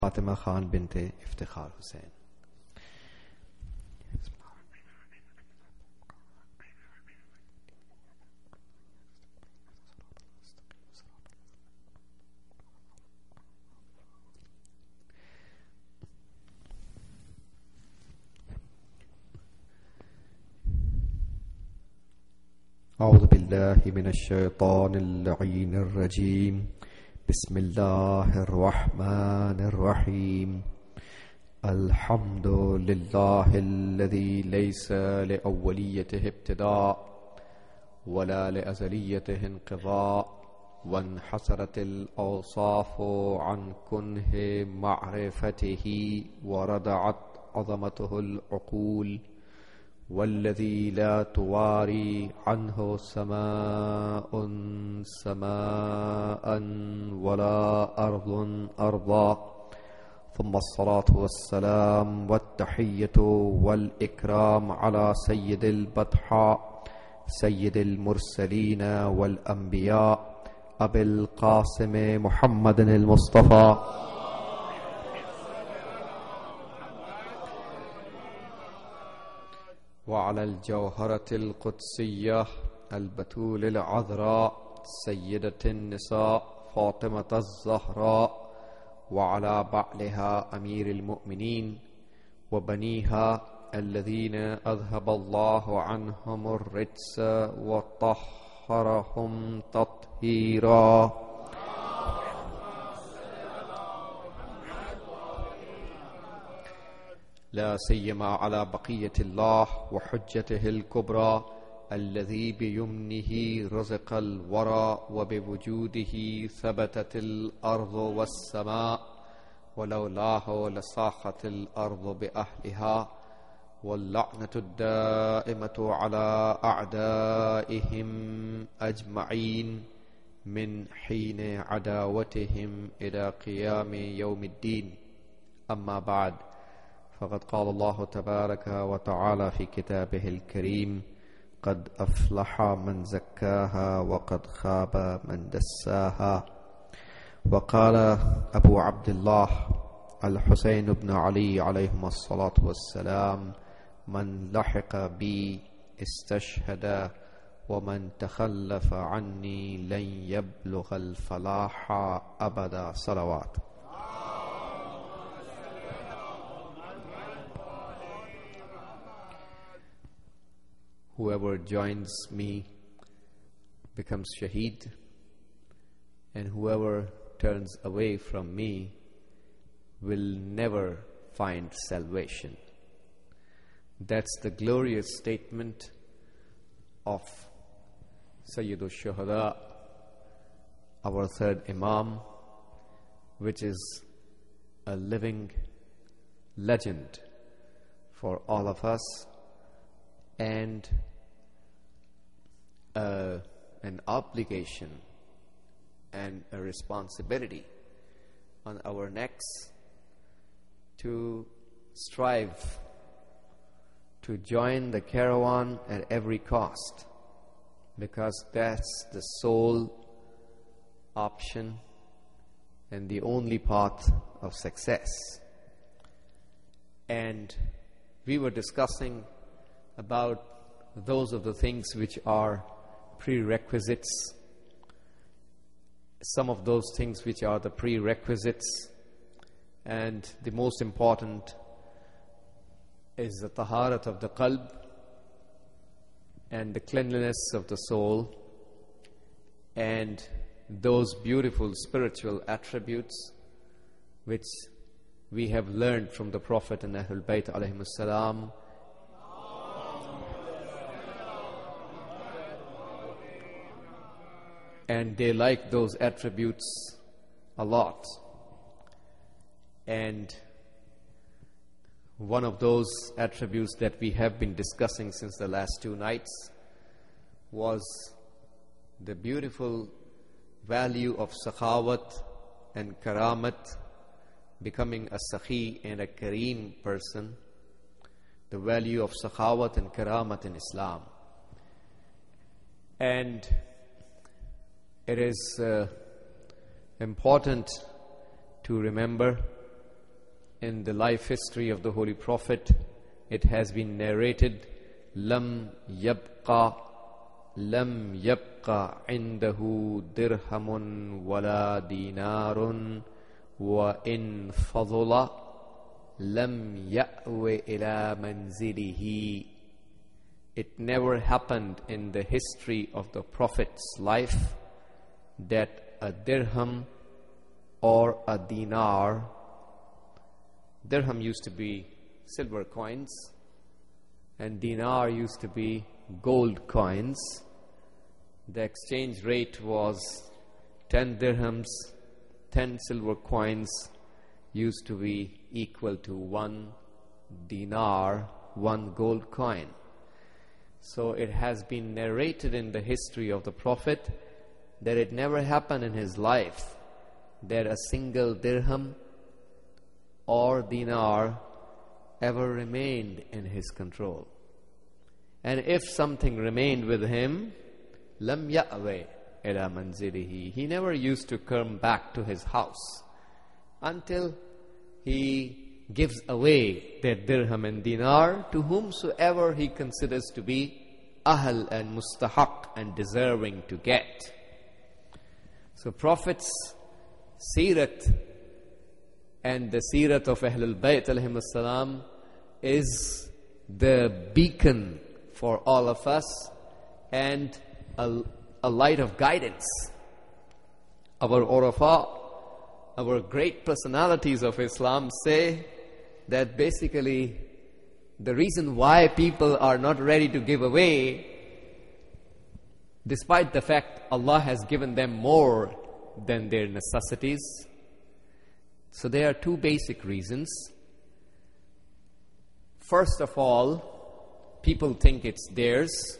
فاطمہ خان بنت افتخار حسین. أعوذ بالله من الشيطان اللعين الرجيم. بسم الله الرحمن الرحيم. الحمد لله الذي ليس لأوليته ابتداء ولا لأزليته انقضاء، وانحسرت الأوصاف عن كنه معرفته وردعت عظمته العقول، والذي لا تواري عنه سماء سماء ولا أرض أرضا، ثم الصلاة والسلام والتحية والإكرام على سيد البطحاء سيد المرسلين والأنبياء أبي القاسم محمد المصطفى وعلى الجوهرة القدسية البتول العذراء سيدة النساء فاطمة الزهراء، وعلى بعلها أمير المؤمنين وبنيها الذين أذهب الله عنهم الرجس وطهرهم تطهيرا. لا سيما على بقية الله وحجته الكبرى الذي بيمنه رزق الورى وبوجوده ثبتت الأرض والسماء، ولولاه لصاخت الأرض بأهلها، واللعنة الدائمة على أعدائهم أجمعين من حين عداوتهم إلى قيام يوم الدين. أما بعد، فقد قال الله تبارك وتعالى في كتابه الكريم: قد أفلح من زكاها وقد خاب من دساها. وقال أبو عبد الله الحسين بن علي عليهما الصلاة والسلام: من لحق بي استشهد، ومن تخلف عني لن يبلغ الفلاح أبدا. صلوات. Whoever joins me becomes shaheed, and whoever turns away from me will never find salvation. That's the glorious statement of Sayyid al-Shuhada, our third Imam, which is a living legend for all of us, and an obligation and a responsibility on our necks to strive to join the caravan at every cost, because that's the sole option and the only path of success. And we were discussing about those of the things which are prerequisites, some of those things which are the prerequisites, and the most important is the taharat of the qalb and the cleanliness of the soul, and those beautiful spiritual attributes which we have learned from the Prophet and Ahlul Bayt alayhimus salam, and they like those attributes a lot. And one of those attributes that we have been discussing since the last 2 nights was the beautiful value of sakhawat and karamat, becoming a sakhi and a kareem person, the value of sakhawat and karamat in Islam. And it is important to remember in the life history of the Holy Prophet, it has been narrated, لم يبقى عنده درهم ولا دينار وإن فضل لم يأو إلى منزله. It never happened in the history of the Prophet's life that a dirham or a dinar, dirham used to be silver coins and dinar used to be gold coins. The exchange rate was 10 dirhams, 10 silver coins used to be equal to 1 dinar, 1 gold coin. So it has been narrated in the history of the Prophet that it never happened in his life that a single dirham or dinar ever remained in his control. And if something remained with him, lam ya'we ila manzilihi, he never used to come back to his house until he gives away that dirham and dinar to whomsoever he considers to be ahl and mustahaq and deserving to get. So Prophet's Seerat and the Seerat of Ahlul Bayt alayhim salam is the beacon for all of us and a light of guidance. Our Urafa, our great personalities of Islam say that basically the reason why people are not ready to give away, despite the fact Allah has given them more than their necessities. So there are two basic reasons. First of all, people think it's theirs.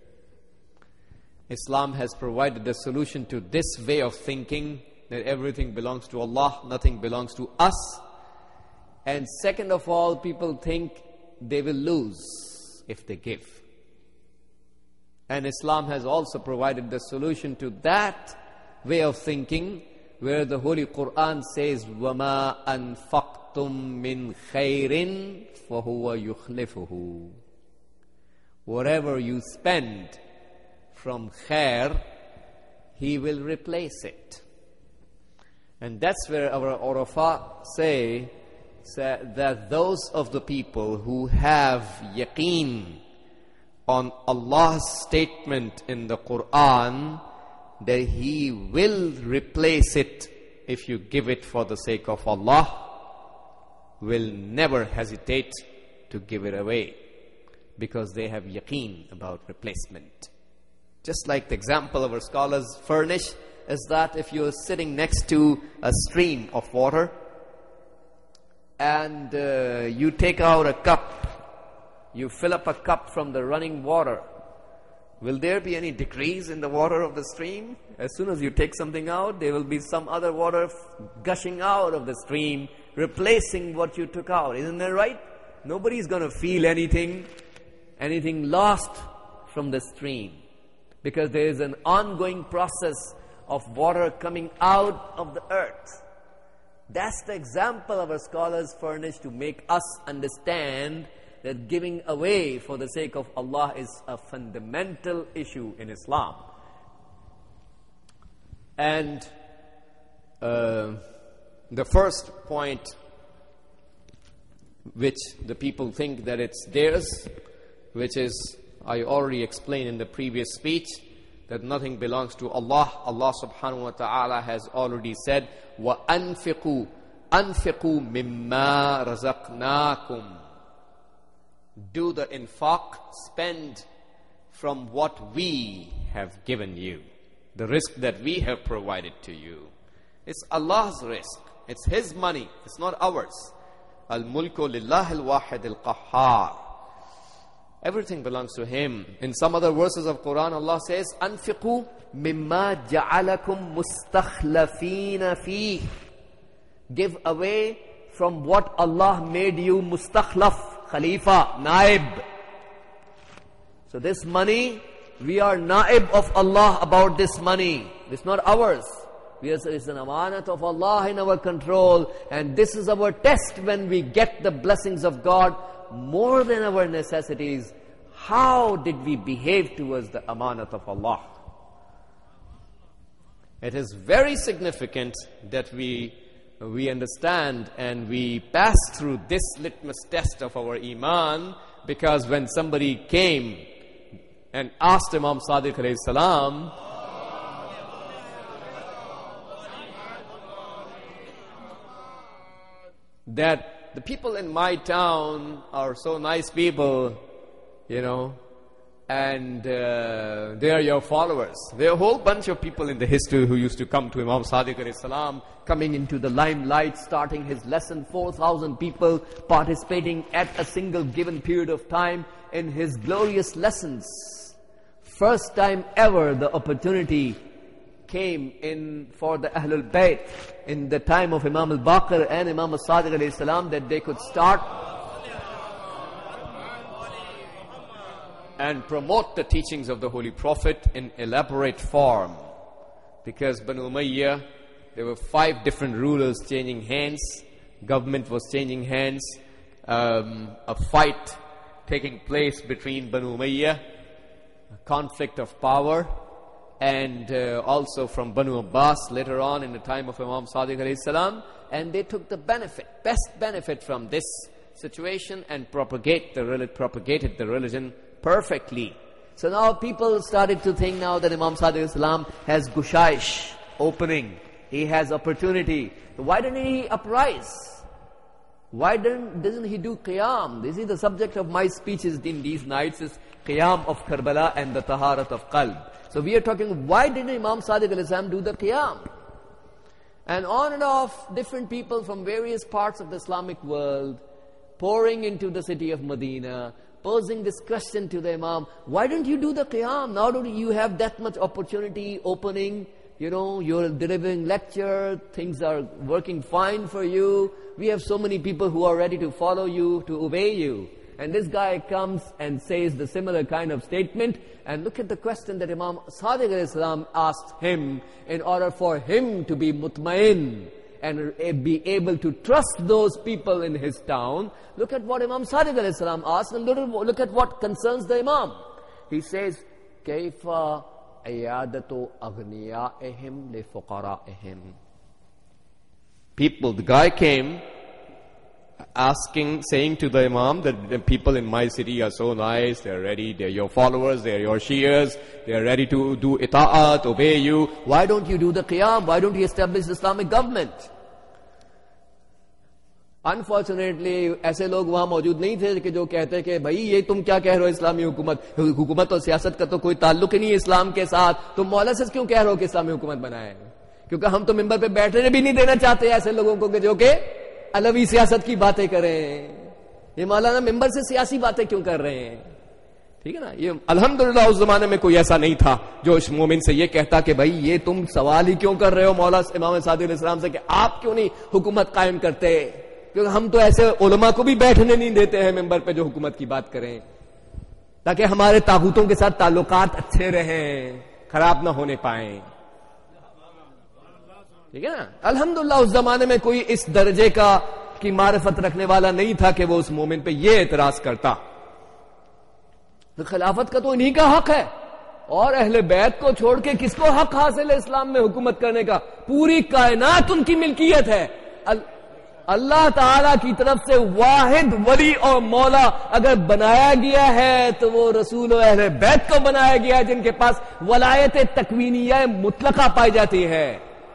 Islam has provided the solution to this way of thinking, that everything belongs to Allah, nothing belongs to us. And second of all, people think they will lose if they give. And Islam has also provided the solution to that way of thinking, where the Holy Quran says, وَمَا أَنفَقْتُم مِّن خَيْرٍ فَهُوَ يُخْلِفُهُ. Whatever you spend from khair, He will replace it. And that's where our Urafa say that those of the people who have yaqeen on Allah's statement in the Quran that He will replace it if you give it for the sake of Allah, will never hesitate to give it away, because they have yaqeen about replacement. Just like the example our scholars furnish is that if you are sitting next to a stream of water and you take out a cup, you fill up a cup from the running water, will there be any decrease in the water of the stream? As soon as you take something out, there will be some other water gushing out of the stream, replacing what you took out. Isn't that right? Nobody's going to feel anything lost from the stream, because there is an ongoing process of water coming out of the earth. That's the example our scholars furnish to make us understand that giving away for the sake of Allah is a fundamental issue in Islam. And the first point, which the people think that it's theirs, which is, I already explained in the previous speech, that nothing belongs to Allah. Allah subhanahu wa ta'ala has already said, وَأَنفِقُوا مِمَّا رَزَقْنَاكُمْ. Do the infaq, spend from what we have given you, the risk that we have provided to you. It's Allah's risk. It's His money. It's not ours. Al-mulku lillahi al-wahid al-qahhar. Everything belongs to Him. In some other verses of Quran, Allah says, أَنْفِقُوا مِمَّا جَعَلَكُمْ مُسْتَخْلَفِينَ فِيهِ. Give away from what Allah made you mustakhlaf, khalifa, naib. So this money, we are naib of Allah about this money. It's not ours. It's an amanat of Allah in our control, and this is our test when we get the blessings of God more than our necessities. How did we behave towards the amanat of Allah? It is very significant that we understand and we pass through this litmus test of our iman, because when somebody came and asked Imam Sadiq alayhi salam, that the people in my town are so nice people, and they are your followers. There are a whole bunch of people in the history who used to come to Imam Sadiq alayhi salam, coming into the limelight, starting his lesson, 4,000 people participating at a single given period of time in his glorious lessons. First time ever the opportunity came in for the Ahlul Bayt in the time of Imam al-Baqir and Imam al-Sadiq alayhi salam, that they could start and promote the teachings of the Holy Prophet in elaborate form. Because Banu Umayyah, there were 5 different rulers changing hands, government was changing hands, a fight taking place between Banu Umayyah, a conflict of power, and also from Banu Abbas later on in the time of Imam Sadiq alayhi salam, and they took the best benefit from this situation and propagated the religion perfectly. So now people started to think now that Imam Sadiq alayhi salam has gushaish, opening, he has opportunity. Why didn't he uprise? Why doesn't he do qiyam? This is the subject of my speeches in these nights, is qiyam of Karbala and the taharat of qalb. So we are talking, why didn't Imam Sadiq alayhi salam do the qiyam? And on and off, different people from various parts of the Islamic world pouring into the city of Medina, posing this question to the Imam, why don't you do the qiyam? Now do you have that much opportunity opening? You're delivering lecture, things are working fine for you. We have so many people who are ready to follow you, to obey you. And this guy comes and says the similar kind of statement. And look at the question that Imam Sadiq alayhi salam asked him in order for him to be mutmain and be able to trust those people in his town. Look at what Imam Sadiq alayhi salam asked, and look at what concerns the Imam. He says, Kaifa ayadatu aghniya'ihim li fuqara'ihim. The guy came saying to the Imam that the people in my city are so nice, they're ready, they're your followers, they're your Shias, they're ready to do ita'at, obey you. Why don't you do the qiyam? Why don't you establish Islamic government? Unfortunately, ऐसे लोग वहां मौजूद नहीं थे कि जो कहते कि भाई ये तुम क्या कह रहे हो, इस्लामी हुकूमत और सियासत का तो कोई ताल्लुक ही नहीं है इस्लाम के साथ, तुम मौला से क्यों कह रहे हो कि इस्लामी हुकूमत बनाए? क्योंकि हम तो मिंबर पे बैठने भी नहीं देना चाहते ऐसे लोगों को कि जो कि अलवी सियासत की बातें करें। ये मौलाना मिंबर से सियासी बातें क्यों कर रहे हैं? ठीक है ना। ये अल्हम्दुलिल्लाह उस जमाने में कोई ऐसा नहीं था जो इस मोमिन से ये कहता कि भाई ये तुम सवाल ही क्यों कर रहे हो मौला इमाम सादिक अलैहिस्सलाम से कि आप क्यों नहीं हुकूमत कायम करते, क्योंकि हम तो ऐसे उलमा को भी बैठने नहीं देते हैं मिंबर पे जो हुकूमत की बात करें, ताकि हमारे तागूतों के साथ ताल्लुकात अच्छे रहें, खराब ना होने पाए। ठीक है ना। अल्हम्दुलिल्लाह उस जमाने में कोई इस दर्जे की मारिफत रखने वाला नहीं था कि वो उस मोमिन पे ये एतराज करता। तो खिलाफत का तो इन्हीं का हक है, और अहले बैत को छोड़ के किसको हक हासिल है इस्लाम में हुकूमत करने का? पूरी कायनात उनकी मिल्कियत है। अल्लाह ताला की तरफ से वाहिद वली और मौला अगर बनाया गया है तो वो रसूल और अहले बैत को बनाया गया है, जिनके पास वलायत तकवीनिया मुतलका पाई जाती है।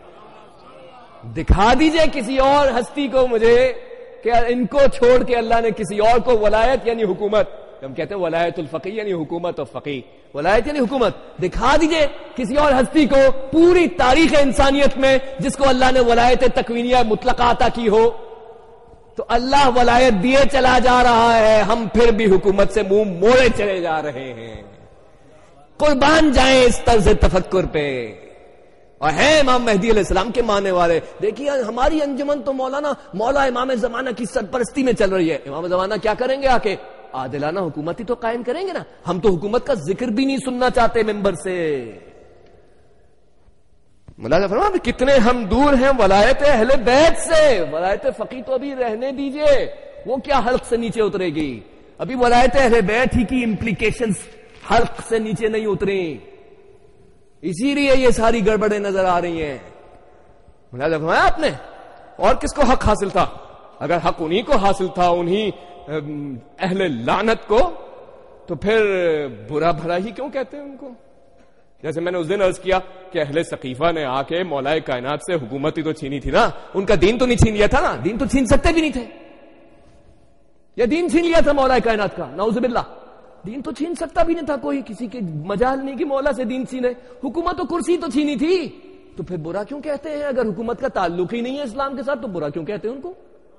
दिखा दीजिए किसी और हस्ती को मुझे कि इनको छोड़ के अल्लाह ने किसी और को वलायत यानी हुकूमत, हम कहते हैं वलायतुल फकीह यानी हुकूमत और फकीह, वलायत यानी हुकूमत, दिखा दीजिए किसी और हस्ती को पूरी तारीख इंसानियत में जिसको अल्लाह ने वलायत तकवीनिया मुतलका अता की हो। तो अल्लाह वलायत दिए चला जा रहा है, हम फिर भी हुकूमत से मुंह मोड़े चले जा रहे हैं। कुर्बान जाएं इस तर्ज तफक्कुर पे। और है इमाम मेहदी अलैहिस्सलाम के मानने वाले। देखिए हमारी अंजुमन तो मौला इमाम जमाना की सरपरस्ती में चल रही है। इमाम जमाना क्या करेंगे? आके आदिलाना हुकूमत ही तो कायम करेंगे ना। हम तो हुकूमत का जिक्र भी नहीं सुनना चाहते मिंबर से। مولانا فرمایا کتنے ہم دور ہیں ولایت اہل بیت سے. ولایت فقی تو ابھی رہنے دیجئے, وہ کیا حلق سے نیچے اترے گی؟ ابھی ولایت اہل بیت ہی کی امپلیکیشنز حلق سے نیچے نہیں اتری, اسی لیے یہ ساری گڑبڑیں نظر آ رہی ہیں. مولانا فرمایا آپ نے اور کس کو حق حاصل تھا؟ اگر حق انہی کو حاصل تھا, انہی اہل لعنت کو, تو پھر برا بھلا ہی کیوں کہتے ہیں ان کو؟ جیسے میں نے اس دن عرض کیا کہ اہل سقیفہ نے آ کے مولا کائنات سے حکومت ہی تو چھینی تھی نا, ان کا دین تو نہیں چھین لیا تھا نا, دین تو چھین سکتے بھی نہیں تھے. یا دین چھین لیا تھا مولا کائنات کا؟ نعوذ باللہ, دین تو چھین سکتا بھی نہیں تھا کوئی, کسی کے مجال نہیں کہ مولا سے دین چھینے. حکومت و کرسی تو چھینی تھی, تو پھر برا کیوں کہتے ہیں؟ اگر حکومت کا تعلق ہی نہیں ہے اسلام کے ساتھ تو برا کیوں کہتے ہیں ان کو؟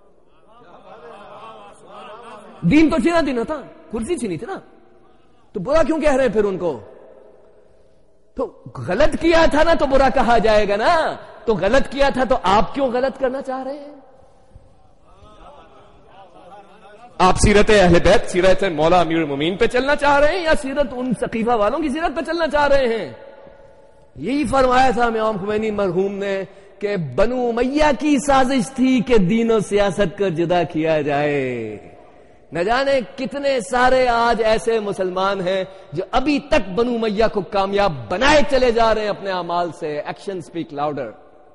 دین تو چھینا دینا تھا, کرسی چھینی تھی نا, تو برا کیوں کہہ رہے ہیں پھر ان کو؟ تو غلط کیا تھا نا تو برا کہا جائے گا نا, تو غلط کیا تھا تو آپ کیوں غلط کرنا چاہ رہے ہیں؟ آپ سیرت اہل بیت, سیرت مولا امیر المومنین پہ چلنا چاہ رہے ہیں یا سیرت ان سقیفہ والوں کی سیرت پہ چلنا چاہ رہے ہیں؟ یہی فرمایا تھا امام خمینی مرحوم نے کہ بنو امیہ کی سازش تھی کہ دین و سیاست کو جدا کیا جائے. نہ جانے کتنے سارے آج ایسے مسلمان ہیں جو ابھی تک بنو امیہ کو کامیاب بنائے چلے جا رہے ہیں اپنے اعمال سے. Action speak louder.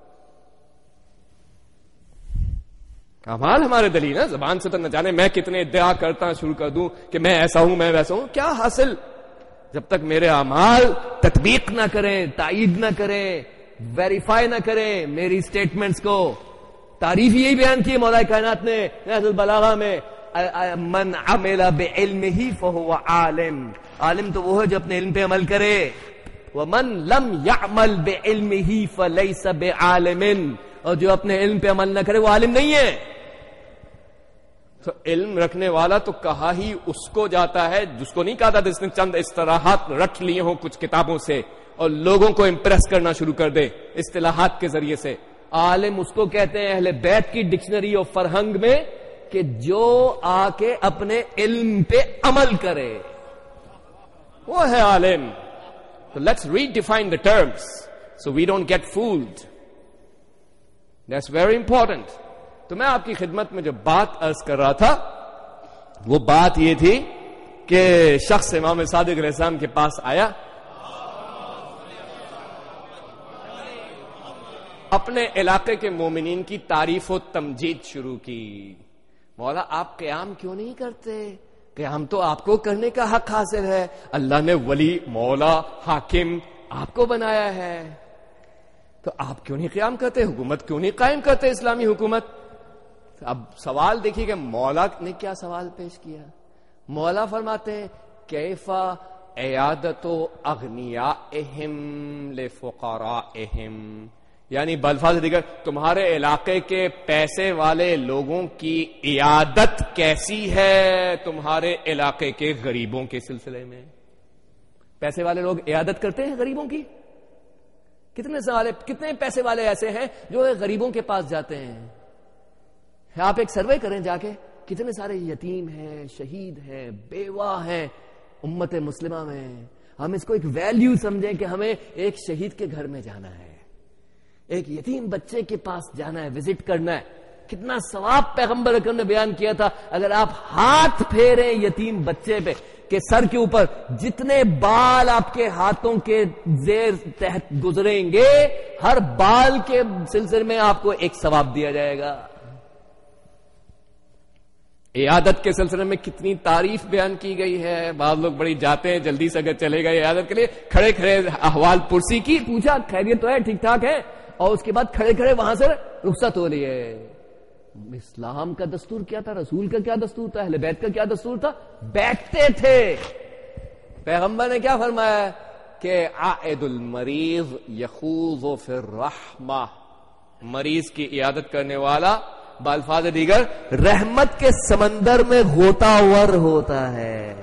اعمال ہمارے دلیل ہے, زبان سے تو نہ جانے میں کتنے ادعا کرتا شروع کر دوں کہ میں ایسا ہوں, میں ویسا ہوں. کیا حاصل جب تک میرے اعمال تطبیق نہ کریں, تائید نہ کریں, ویریفائی نہ کریں میری سٹیٹمنٹس کو. تعریف یہی بیان کی مولا کائنات نے نہج البلاغہ میں, من عمل بعلمہ فہو عالم. عالم تو وہ ہے جو اپنے علم پہ عمل کرے. ومن لم يعمل بعلمہ فلیس بعالم, اور جو اپنے علم پہ عمل نہ کرے وہ عالم نہیں ہے. تو علم رکھنے والا تو کہا ہی اس کو جاتا ہے جس کو نہیں کہا تھا جس نے چند اصطلاحات رکھ لیے ہوں کچھ کتابوں سے اور لوگوں کو امپریس کرنا شروع کر دے اصطلاحات کے ذریعے سے. عالم اس کو کہتے ہیں اہل بیت کی ڈکشنری اور فرہنگ میں کہ جو آ کے اپنے علم پہ عمل کرے وہ ہے عالم. So let's redefine the terms so we don't get fooled. That's very important. تو میں آپ کی خدمت میں جو بات عرض کر رہا تھا وہ بات یہ تھی کہ شخص امام صادق علیہ السلام کے پاس آیا, اپنے علاقے کے مومنین کی تعریف و تمجید شروع کی. مولا آپ قیام کیوں نہیں کرتے؟ قیام تو آپ کو کرنے کا حق حاصل ہے, اللہ نے ولی, مولا, حاکم آپ کو بنایا ہے, تو آپ کیوں نہیں قیام کرتے؟ حکومت کیوں نہیں قائم کرتے, اسلامی حکومت؟ اب سوال دیکھیے کہ مولا نے کیا سوال پیش کیا. مولا فرماتے ہیں کیفا عیادت اغنیائہم لفقرائہم, یعنی بالفاظ دیگر تمہارے علاقے کے پیسے والے لوگوں کی عیادت کیسی ہے تمہارے علاقے کے غریبوں کے سلسلے میں. پیسے والے لوگ عیادت کرتے ہیں غریبوں کی؟ کتنے پیسے والے ایسے ہیں جو غریبوں کے پاس جاتے ہیں؟ آپ ایک سروے کریں جا کے, کتنے سارے یتیم ہیں, شہید ہیں, بیوہ ہیں امت مسلمہ میں. ہم اس کو ایک ویلیو سمجھیں کہ ہمیں ایک شہید کے گھر میں جانا ہے, ایک یتیم بچے کے پاس جانا ہے, وزٹ کرنا ہے. کتنا ثواب پیغمبر اکرم نے بیان کیا تھا. اگر آپ ہاتھ پھیریں یتیم بچے پہ کہ سر کے اوپر جتنے بال آپ کے ہاتھوں کے زیر تحت گزریں گے, ہر بال کے سلسلے میں آپ کو ایک ثواب دیا جائے گا. عیادت کے سلسلے میں کتنی تعریف بیان کی گئی ہے. بعض لوگ بڑی جاتے ہیں جلدی سے, اگر چلے گئے عیادت کے لیے, کھڑے کھڑے احوال پرسی کی, پوچھا خیریت تو ہے, ٹھیک ٹھاک ہے, اور اس کے بعد کھڑے کھڑے وہاں سے رخصت ہو رہی ہے. اسلام کا دستور کیا تھا؟ رسول کا کیا دستور تھا؟ اہل بیت کا کیا دستور تھا؟ بیٹھتے تھے. پیغمبر نے کیا فرمایا کہ عائد المریض یخوض فی الرحمہ, مریض کی عیادت کرنے والا بالفاظ دیگر رحمت کے سمندر میں غوطہ ور ہوتا ہے.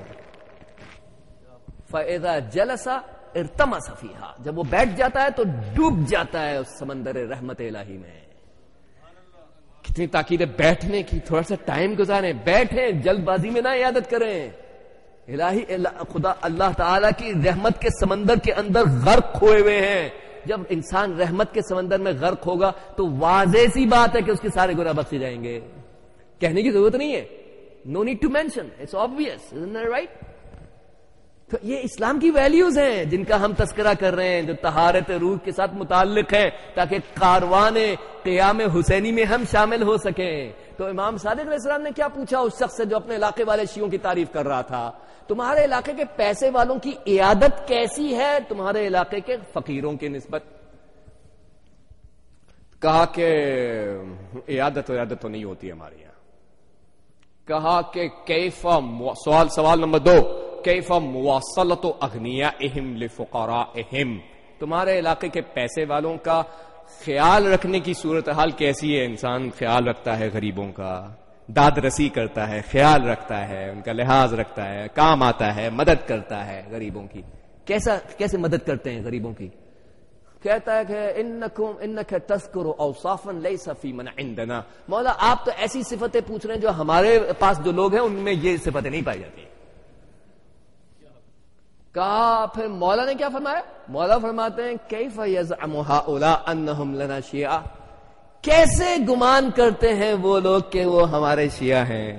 فَإِذَا جَلَسَ ارتمس فیہا, جب وہ بیٹھ جاتا ہے تو ڈوب جاتا ہے اس سمندر رحمت الہی میں. کتنی تاکید ہے بیٹھنے کی, تھوڑا سا ٹائم گزاریں, بیٹھیں, جلد بازی میں نہ عیادت کریں. الہی خدا اللہ تعالی کی رحمت کے سمندر کے اندر غرق ہوئے ہوئے ہیں, جب انسان رحمت کے سمندر میں غرق ہوگا تو واضح سی بات ہے کہ اس کے سارے گناہ بخشے جائیں گے، کہنے کی ضرورت نہیں ہے. No need to mention, it's obvious, isn't that right؟ تو یہ اسلام کی ویلیوز ہیں جن کا ہم تذکرہ کر رہے ہیں، جو طہارت روح کے ساتھ متعلق ہیں، تاکہ کاروان قیام حسینی میں ہم شامل ہو سکیں. تو امام صادق علیہ السلام نے کیا پوچھا اس شخص سے جو اپنے علاقے والے شیعوں کی تعریف کر رہا تھا؟ تمہارے علاقے کے پیسے والوں کی عیادت کیسی ہے تمہارے علاقے کے فقیروں کی نسبت؟ کہا کہ عیادت تو نہیں ہوتی ہمارے یہاں. کہا کہ سوال نمبر 2، کیف مواصلت اغنیائہم لفقرائہم، تمہارے علاقے کے پیسے والوں کا خیال رکھنے کی صورتحال کیسی ہے؟ انسان خیال رکھتا ہے غریبوں کا، داد رسی کرتا ہے، خیال رکھتا ہے، ان کا لحاظ رکھتا ہے، کام آتا ہے، مدد کرتا ہے غریبوں کی. کیسے مدد کرتے ہیں غریبوں کی؟ کہتا ہے کہ انک تذکر اوصافا لیس فی من عندنا، مولا آپ تو ایسی صفتیں پوچھ رہے ہیں جو ہمارے پاس جو لوگ ہیں ان میں یہ صفتیں نہیں پائی جاتی. کہا پھر مولا نے کیا فرمایا؟ مولا فرماتے ہیں کیف یزعم ہؤلاء انہم لنا شیعہ، کیسے گمان کرتے ہیں وہ لوگ کہ وہ ہمارے شیعہ ہیں.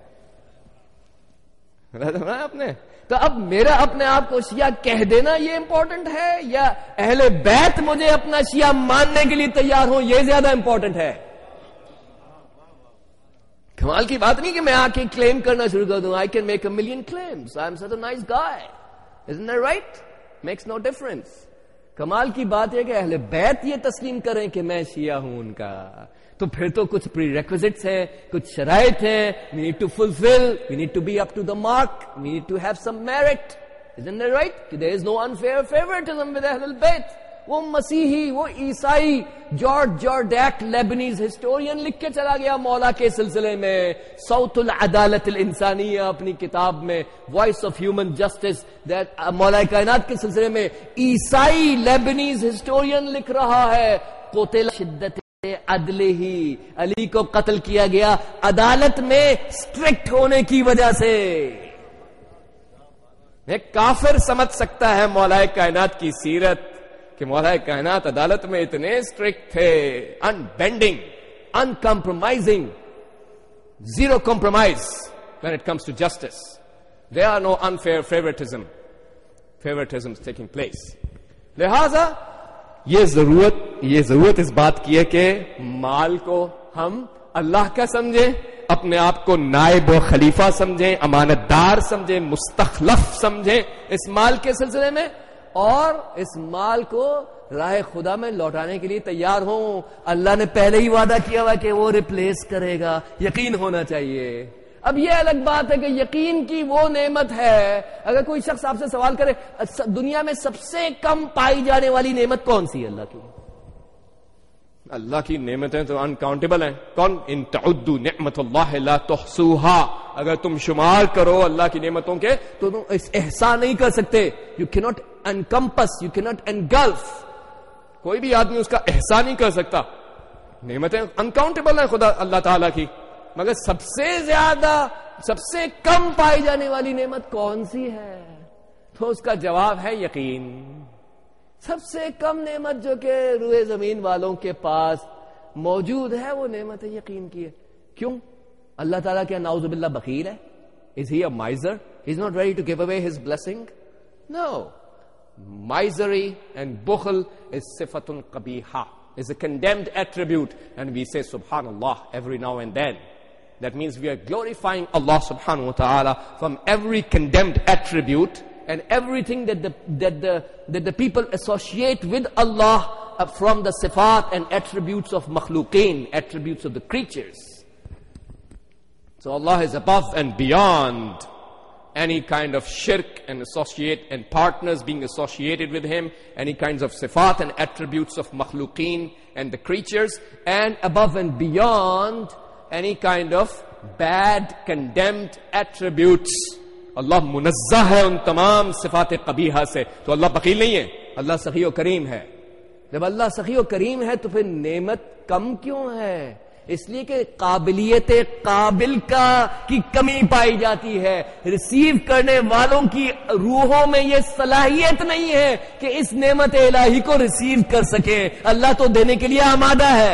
آپ نے تو اب میرا اپنے آپ کو شیعہ کہہ دینا یہ امپورٹنٹ ہے، یا اہل بیت مجھے اپنا شیعہ ماننے کے لیے تیار ہوں یہ زیادہ امپورٹنٹ ہے؟ کمال کی بات نہیں کہ میں آ کے کلیم کرنا شروع کر دوں. I can make a million claims. I'm such a nice guy. Isn't that right? Makes no difference. کمال کی بات ہے کہ اہل بیت یہ تسلیم کریں کہ میں شیعہ ہوں ان کا. تو پھر تو کچھ پری ریکوزٹس ہیں، کچھ شرائط ہیں. We need to fulfill. We need to be up to the mark. We need to have some merit. Isn't that right? کہ there is no unfair favoritism with اہل البیت. وہ مسیحی، وہ عیسائی جارج جارڈیک لیبنیز ہسٹورین لکھ کے چلا گیا مولا کے سلسلے میں صوت العدالت الانسانیہ اپنی کتاب میں، وائس آف ہیومن جسٹس، مولا کائنات کے سلسلے میں عیسائی لیبنیز ہسٹورین لکھ رہا ہے قتل شدت عدل ہی، علی کو قتل کیا گیا عدالت میں اسٹرکٹ ہونے کی وجہ سے. ایک کافر سمجھ سکتا ہے مولا کائنات کی سیرت کہ مولا کائنات عدالت میں اتنے اسٹرکٹ تھے، unbending, uncompromising, zero compromise when it comes to justice. There are no unfair favoritisms taking place. لہذا یہ ضرورت اس بات کی ہے کہ مال کو ہم اللہ کا سمجھیں، اپنے آپ کو نائب و خلیفہ سمجھیں، امانت دار سمجھیں، مستخلف سمجھیں اس مال کے سلسلے میں، اور اس مال کو راہ خدا میں لوٹانے کے لیے تیار ہوں. اللہ نے پہلے ہی وعدہ کیا ہوا کہ وہ ریپلیس کرے گا، یقین ہونا چاہیے. اب یہ الگ بات ہے کہ یقین کی وہ نعمت ہے. اگر کوئی شخص آپ سے سوال کرے دنیا میں سب سے کم پائی جانے والی نعمت کون سی ہے اللہ کی؟ اللہ کی نعمتیں تو انکاؤنٹیبل ہیں. کون؟ ان تعدوا نعمت اللہ لا تحصوها، اگر تم شمار کرو اللہ کی نعمتوں کے تو تم احسان نہیں کر سکتے. You can not encompass, you cannot engulf. کوئی بھی آدمی اس کا احسان نہیں کر سکتا. نعمتیں انکاؤنٹیبل ہیں خدا اللہ تعالیٰ کی، مگر سب سے زیادہ سب سے کم پائی جانے والی نعمت کون سی ہے؟ تو اس کا جواب ہے یقین. سب سے کم نعمت جو کہ روئے زمین والوں کے پاس موجود ہے وہ نعمت یقین کی ہے. کیوں؟ اللہ تعالیٰ کیا نعوذ باللہ بخیل ہے؟ Is he a miser? He's not ready to give away his blessing? No. Misery and bukhl is sifatun qabiha, is a condemned attribute, and we say subhanallah every now and then. That means we are glorifying Allah subhanahu wa ta'ala from every condemned attribute and everything that the people associate with Allah from the sifat and attributes of makhluqeen, attributes of the creatures. So Allah is above and beyond any kind of shirk and associate and partners being associated with him, any kinds of sifat and attributes of makhluqeen and the creatures, and above and beyond any kind of bad condemned attributes. اللہ منزہ ہے ان تمام صفات قبیحہ سے. تو اللہ بخیل نہیں ہے، اللہ سخی و کریم ہے. جب اللہ سخی و کریم ہے تو پھر نعمت کم کیوں ہے؟ اس لیے کہ قابلیت قابل کی کمی پائی جاتی ہے. ریسیو کرنے والوں کی روحوں میں یہ صلاحیت نہیں ہے کہ اس نعمت الہی کو ریسیو کر سکے. اللہ تو دینے کے لیے آمادہ ہے.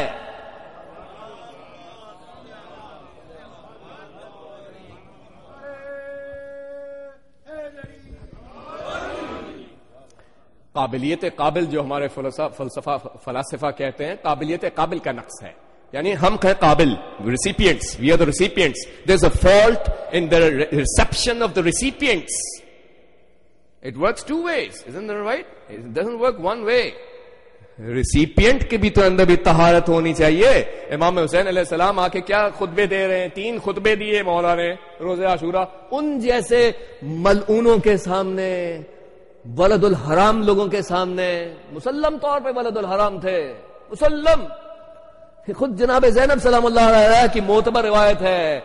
قابلیت قابل جو ہمارے فلاسفہ کہتے ہیں قابلیت قابل کا نقص ہے. یعنی ہم ہیں قابل, recipients, we are the recipients. There's a fault in the reception of the recipients. It works two ways, isn't that right? It doesn't work one way. Recipient کے بھی تو اندر بھی طہارت ہونی چاہیے. امام حسین علیہ السلام آ کے کیا خطبے دے رہے ہیں, 3 خطبے دیے مولا نے روز عاشورہ. ان جیسے ملعونوں کے سامنے, ولد الحرام لوگوں کے سامنے, مسلم طور پہ ولد الحرام تھے, مسلم. خود جناب زینب سلام اللہ علیہ کی معتبر روایت ہے,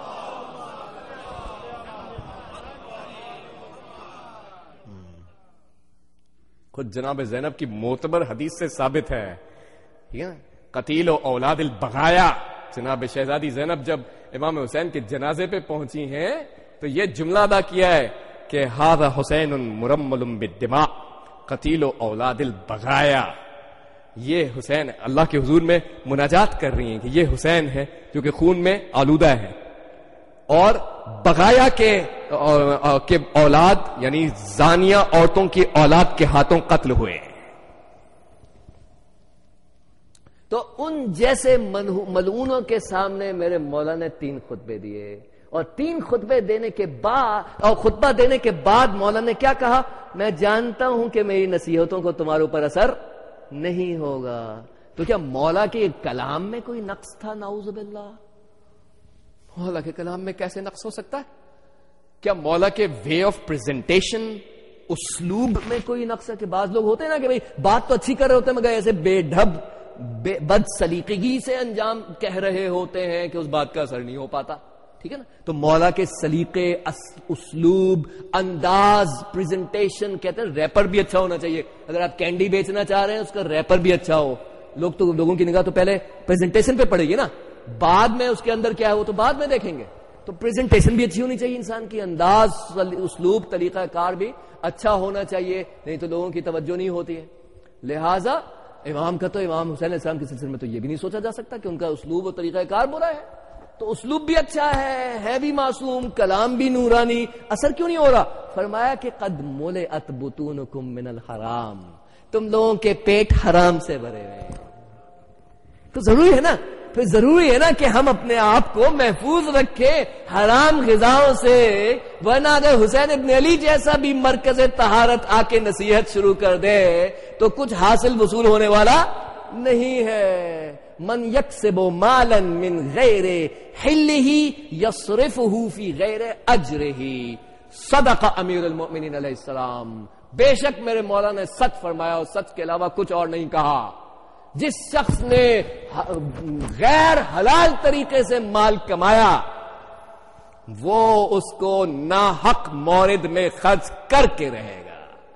خود جناب زینب کی معتبر حدیث سے ثابت ہے, ٹھیک ہے. قتیل و اولاد البغایا, جناب شہزادی زینب جب امام حسین کے جنازے پہ پہنچی ہیں تو یہ جملہ ادا کیا ہے کہ ھذا حسین مرمل بالدماء قتیل و اولاد البغایا. یہ حسین اللہ کے حضور میں مناجات کر رہی ہیں کہ یہ حسین ہے جو کہ خون میں آلودہ ہے, اور بغایا کے اولاد یعنی زانیہ عورتوں کی اولاد کے ہاتھوں قتل ہوئے. تو ان جیسے ملعونوں کے سامنے میرے مولا نے 3 خطبے دیے, اور 3 خطبے دینے کے بعد, اور خطبہ دینے کے بعد مولا نے کیا کہا, میں جانتا ہوں کہ میری نصیحتوں کو تمہارے اوپر اثر نہیں ہوگا. تو کیا مولا کے کلام میں کوئی نقص تھا؟ نعوذ باللہ. مولا کے کلام میں کیسے نقص ہو سکتا ہے؟ کیا مولا کے وے آف پریزنٹیشن, اسلوب میں کوئی نقص ہے؟ کہ بعض لوگ ہوتے ہیں نا کہ بھئی بات تو اچھی کر رہے ہوتے ہیں مگر ایسے بے ڈھب بد سلیقگی سے انجام کہہ رہے ہوتے ہیں کہ اس بات کا اثر نہیں ہو پاتا. ٹھیک ہے نا. تو مولا کے سلیقے, اسلوب, انداز, پریزنٹیشن, کہتے ہیں ریپر بھی اچھا ہونا چاہیے. اگر آپ کینڈی بیچنا چاہ رہے ہیں اس کا ریپر بھی اچھا ہو. لوگوں کی نگاہ تو پہلے پریزنٹیشن پہ پڑے گی نا, بعد میں اس کے اندر کیا ہے وہ تو بعد میں دیکھیں گے. تو پریزنٹیشن بھی اچھی ہونی چاحیے انسان کی, انداز, اسلوب, طریقہ کار بھی اچھا ہونا چاہیے, نہیں تو لوگوں کی توجہ نہیں ہوتی ہے. لہٰذا امام کا تو امام حسین علیہ السلام کے سلسلے میں تو یہ بھی نہیں سوچا جا سکتا کہ ان کا اسلوب اور طریقہ کار برا ہے. تو اسلوب بھی اچھا ہے بھی معصوم, کلام بھی نورانی, اثر کیوں نہیں ہو رہا؟ فرمایا کہ قد ملئت بطونکم من الحرام, تم لوگوں کے پیٹ حرام سے بھرے ہوئے ہیں. تو ضروری ہے نا, پھر ضروری ہے نا کہ ہم اپنے آپ کو محفوظ رکھیں حرام غذاؤں سے, ورنہ اگر حسین ابن علی جیسا بھی مرکز طہارت آ کے نصیحت شروع کر دے تو کچھ حاصل وصول ہونے والا نہیں ہے. من یکسب مالا من غیر حلہ یصرفہ فی غیر اجرہ, صدق امیر المؤمنین علیہ السلام. بے شک میرے مولا نے سچ فرمایا اور سچ کے علاوہ کچھ اور نہیں کہا. جس شخص نے غیر حلال طریقے سے مال کمایا وہ اس کو ناحق مورد میں خرچ کر کے رہے گا.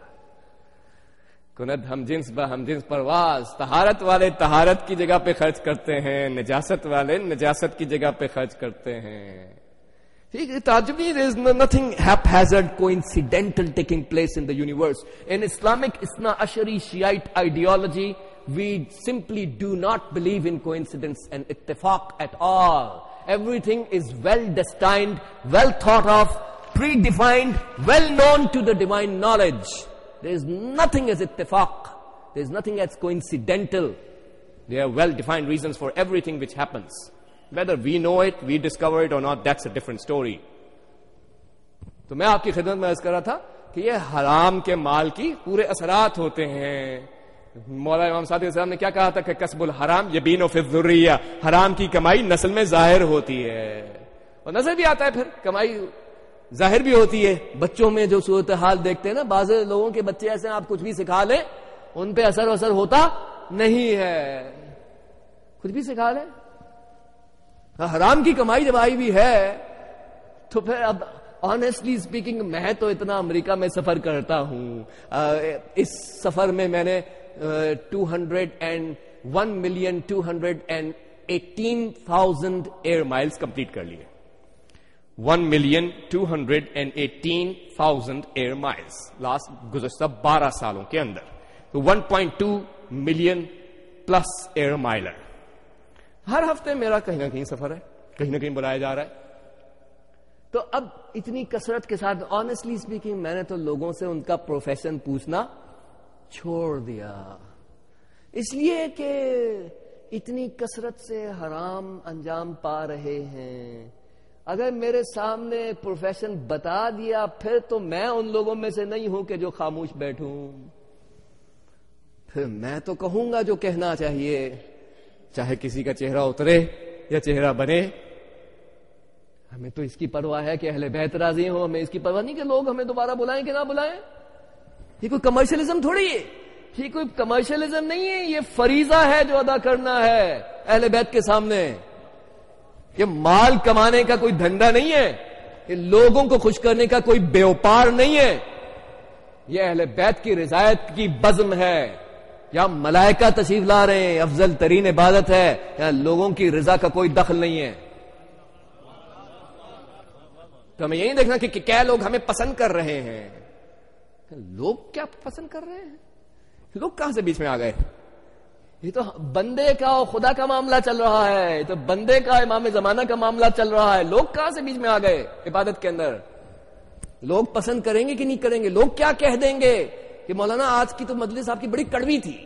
کند ہم جنس با ہم جنس پرواز, طہارت والے طہارت کی جگہ پہ خرچ کرتے ہیں, نجاست والے نجاست کی جگہ پہ خرچ کرتے ہیں. There is nothing haphazard, coincidental taking place in the universe. In Islamic Isna Ashari Shiite ideology, we simply do not believe in coincidence and ittifaq at all. Everything is well destined, well thought of, predefined, well known to the divine knowledge. There is nothing as ittifaq. There is nothing as coincidental. There are well defined reasons for everything which happens. Whether we know it, we discover it or not, that's a different story. تو میں آپ کی خدمت میں عرض کر رہا تھا کہ یہ حرام کے مال کی پورے اثرات ہوتے ہیں. مولا امام صادق علیہ السلام نے کیا کہا تھا کہ کسب الحرام یبین فی الذریہ, حرام کی کمائی نسل میں ظاہر ہوتی ہے, اور نظر بھی آتا ہے, پھر کمائی ظاہر بھی ہوتی ہے. بچوں میں جو صورتحال دیکھتے ہیں نا, بعض لوگوں کے بچے ایسے آپ کچھ بھی سکھا لیں ان پہ اثر ہوتا نہیں ہے. کچھ بھی سکھا لیں, حرام کی کمائی جب آئی بھی ہے تو پھر اب آنیسٹلی اسپیکنگ میں تو اتنا امریکہ میں سفر کرتا ہوں, اس سفر میں میں نے 201,200,000 118,000 ایئر مائلز کمپلیٹ کر لیے. 1,218,000 ایئر مائلز لاسٹ گزشتہ 12 سالوں کے اندر. تو 1.2 ملین پلس ایئر مائلر. ہر ہفتے میرا کہیں نہ کہیں سفر ہے, کہیں نہ کہیں بلایا جا رہا ہے. تو اب اتنی کثرت کے ساتھ آنےسٹلی اسپیکنگ میں نے تو لوگوں سے ان کا پروفیشن پوچھنا چھوڑ دیا, اس لیے کہ اتنی کثرت سے حرام انجام پا رہے ہیں. اگر میرے سامنے پروفیشن بتا دیا پھر تو میں ان لوگوں میں سے نہیں ہوں کہ جو خاموش بیٹھوں. پھر میں تو کہوں گا جو کہنا چاہیے, چاہے کسی کا چہرہ اترے یا چہرہ بنے. ہمیں تو اس کی پرواہ ہے کہ اہل بیت راضی ہوں, ہمیں اس کی پرواہ نہیں کہ لوگ ہمیں دوبارہ بلائیں کہ نہ بلائیں. یہ کوئی کمرشلزم تھوڑی ہے, یہ کوئی کمرشلزم نہیں ہے, یہ فریضہ ہے جو ادا کرنا ہے اہل بیت کے سامنے. یہ مال کمانے کا کوئی دھندا نہیں ہے, یہ لوگوں کو خوش کرنے کا کوئی بیوپار نہیں ہے. یہ اہل بیت کی رضایت کی بزم ہے. یا ملائکہ تشریف لا رہے ہیں, افضل ترین عبادت ہے. یا لوگوں کی رضا کا کوئی دخل نہیں ہے. تو ہمیں یہی دیکھنا کہ کیا لوگ ہمیں پسند کر رہے ہیں. لوگ کیا پسند کر رہے ہیں؟ لوگ کہاں سے بیچ میں آ گئے؟ یہ تو بندے کا اور خدا کا معاملہ چل رہا ہے, یہ تو بندے کا امام زمانہ کا معاملہ چل رہا ہے. لوگ کہاں سے بیچ میں آ گئے عبادت کے اندر؟ لوگ پسند کریں گے کہ نہیں کریں گے؟ لوگ کیا کہہ دیں گے کہ مولانا آج کی تو مجلس آپ کی بڑی کڑوی تھی.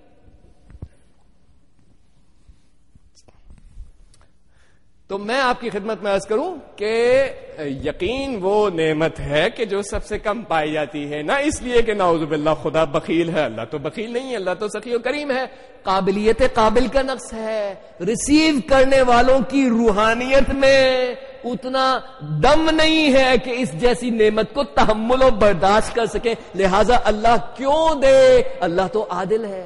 تو میں آپ کی خدمت میں عرض کروں کہ یقین وہ نعمت ہے کہ جو سب سے کم پائی جاتی ہے. نہ اس لیے کہ نعوذ باللہ خدا بخیل ہے, اللہ تو بخیل نہیں ہے, اللہ تو سخی و کریم ہے. قابلیت قابل کا نقص ہے. ریسیو کرنے والوں کی روحانیت میں اتنا دم نہیں ہے کہ اس جیسی نعمت کو تحمل و برداشت کر سکیں. لہذا اللہ کیوں دے, اللہ تو عادل ہے.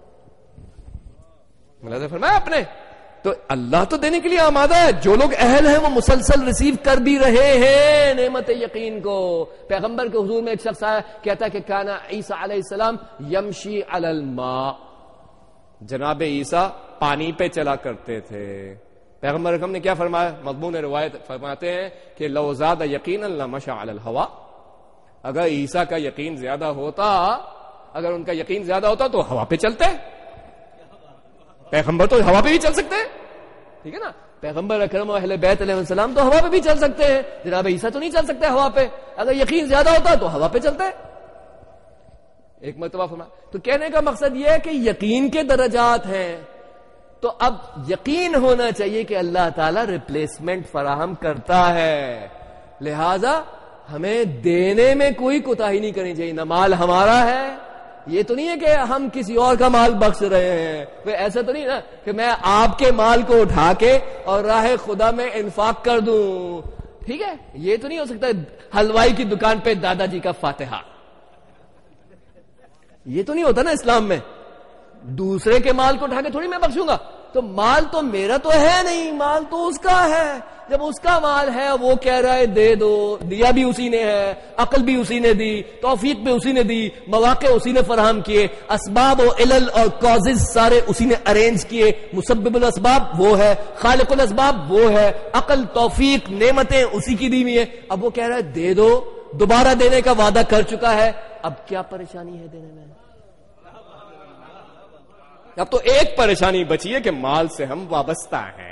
ملاحظہ فرمایا آپ نے, تو اللہ تو دینے کے لیے آمادہ ہے. جو لوگ اہل ہیں وہ مسلسل ریسیو کر بھی رہے ہیں نعمت یقین کو. پیغمبر کے حضور میں ایک شخص آیا, کہتا ہے کہ کانا عیسیٰ علیہ السلام یمشی علی الماء, جناب عیسیٰ پانی پہ چلا کرتے تھے. پیغمبر اکرم نے کیا فرمایا؟ مضمون روایت فرماتے ہیں کہ لو زاد یقینا لمشى علی الہوا. اگر عیسیٰ کا یقین زیادہ ہوتا, اگر ان کا یقین زیادہ ہوتا تو ہوا پہ چلتے. پیغمبر تو ہوا پہ بھی چل سکتے ہیں, ٹھیک ہے نا. پیغمبر اکرم و اہل بیت علیہ السلام تو ہوا پہ بھی چل سکتے ہیں, جناب عیسیٰ تو نہیں چل سکتے ہوا پہ. اگر یقین زیادہ ہوتا تو ہوا پہ چلتے. ایک مرتبہ فرمایا. تو کہنے کا مقصد یہ ہے کہ یقین کے درجات ہیں. تو اب یقین ہونا چاہیے کہ اللہ تعالیٰ ریپلیسمنٹ فراہم کرتا ہے. لہذا ہمیں دینے میں کوئی کوتاہی نہیں کرنی چاہیے. نہ مال ہمارا ہے, یہ تو نہیں ہے کہ ہم کسی اور کا مال بخش رہے ہیں. کوئی ایسا تو نہیں نا کہ میں آپ کے مال کو اٹھا کے اور راہ خدا میں انفاق کر دوں. ٹھیک ہے, یہ تو نہیں ہو سکتا حلوائی کی دکان پہ دادا جی کا فاتحہ. یہ تو نہیں ہوتا نا اسلام میں. دوسرے کے مال کو اٹھا کے تھوڑی میں بخشوں گا. تو مال تو میرا تو ہے نہیں, مال تو اس کا ہے. جب اس کا مال ہے وہ کہہ رہا ہے دے دو, دیا بھی اسی نے ہے, عقل بھی اسی نے دی, توفیق بھی اسی نے دی, مواقع اسی نے فراہم کیے, اسباب و علل اور کازز سارے اسی نے ارینج کیے. مسبب الاسباب وہ ہے, خالق الاسباب وہ ہے, عقل توفیق نعمتیں اسی کی دی ہوئی ہیں. اب وہ کہہ رہا ہے دے دو, دوبارہ دینے کا وعدہ کر چکا ہے. اب کیا پریشانی ہے دینے میں؟ اب تو ایک پریشانی بچی ہے کہ مال سے ہم وابستہ ہیں.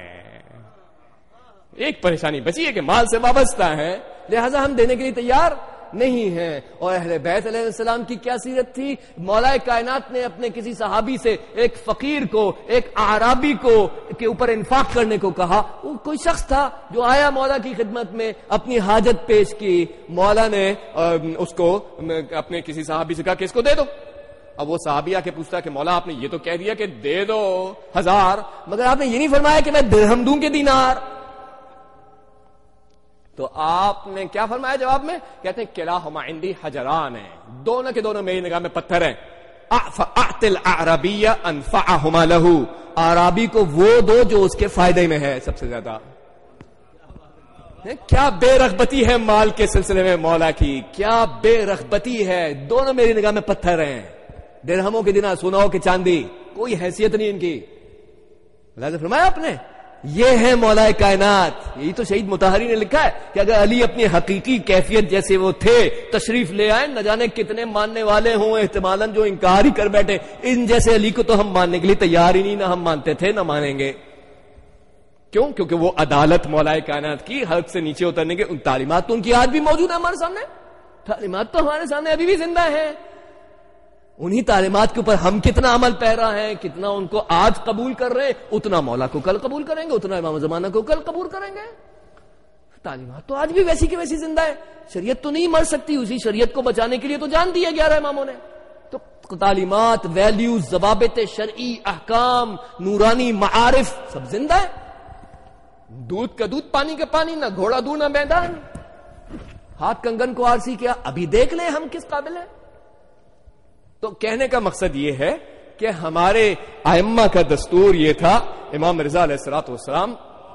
ایک پریشانی بچی ہے کہ مال سے وابستہ ہیں, لہذا ہم دینے کے لیے تیار نہیں ہیں. اور اہل بیت علیہ السلام کی کیا سیرت تھی؟ مولا کائنات نے اپنے کسی صحابی سے ایک فقیر کو, ایک اعرابی کو کے اوپر انفاق کرنے کو کہا. وہ کوئی شخص تھا جو آیا مولا کی خدمت میں, اپنی حاجت پیش کی. مولا نے اس کو اپنے کسی صحابی سے کہا کہ اس کو دے دو. اب وہ صحابی آ کے پوچھتا کہ مولا آپ نے یہ تو کہہ دیا کہ دے دو 1000, مگر آپ نے یہ نہیں فرمایا کہ میں درہم دوں کہ دینار. تو آپ نے کیا فرمایا جواب میں؟ کہتے ہیں کلاہما عندی حجران ہیں, دونوں کے دونوں میری نگاہ میں پتھر ہیں. فاعط الاعرابی انفعهما له, اعرابی کو وہ دو جو اس کے فائدے میں ہے سب سے زیادہ. کیا بے رغبتی ہے مال کے سلسلے میں مولا کی, کیا بے رغبتی ہے. دونوں میری نگاہ میں پتھر ہیں, درہموں کے دینار, سوناؤں کے چاندی, کوئی حیثیت نہیں ان کی. اللہ نے فرمایا آپ نے یہ ہے مولا کائنات. یہی تو شہید مطہری نے لکھا ہے کہ اگر علی اپنی حقیقی کیفیت جیسے وہ تھے تشریف لے آئے, نہ جانے کتنے ماننے والے ہوں احتمالاً جو انکار ہی کر بیٹھے. ان جیسے علی کو تو ہم ماننے کے لیے تیار ہی نہیں, نہ ہم مانتے تھے نہ مانیں گے. کیوں؟ کیونکہ وہ عدالت مولا کائنات کی حد سے نیچے اترنے کے ان تعلیمات تو ان کی آج بھی موجود ہے ہمارے سامنے. تعلیمات تو ہمارے سامنے ابھی بھی زندہ ہیں. انہی تعلیمات کے اوپر ہم کتنا عمل پیرا ہیں, کتنا ان کو آج قبول کر رہے ہیں, اتنا مولا کو کل قبول کریں گے, اتنا امام زمانہ کو کل قبول کریں گے. تعلیمات تو آج بھی ویسی کی ویسی زندہ ہے. شریعت تو نہیں مر سکتی, اسی شریعت کو بچانے کے لیے تو جان دیا 11 اماموں نے. تو تعلیمات, ویلیوز, ضوابط شرعی, احکام, نورانی معارف سب زندہ ہے. دودھ کا دودھ, پانی کا پانی, نہ گھوڑا دور نہ میدان. ہاتھ کنگن کو آرسی کیا, ابھی دیکھ لیں ہم کس قابل ہیں. تو کہنے کا مقصد یہ ہے کہ ہمارے ائمہ کا دستور یہ تھا. امام رضا علیہ الصلوۃ والسلام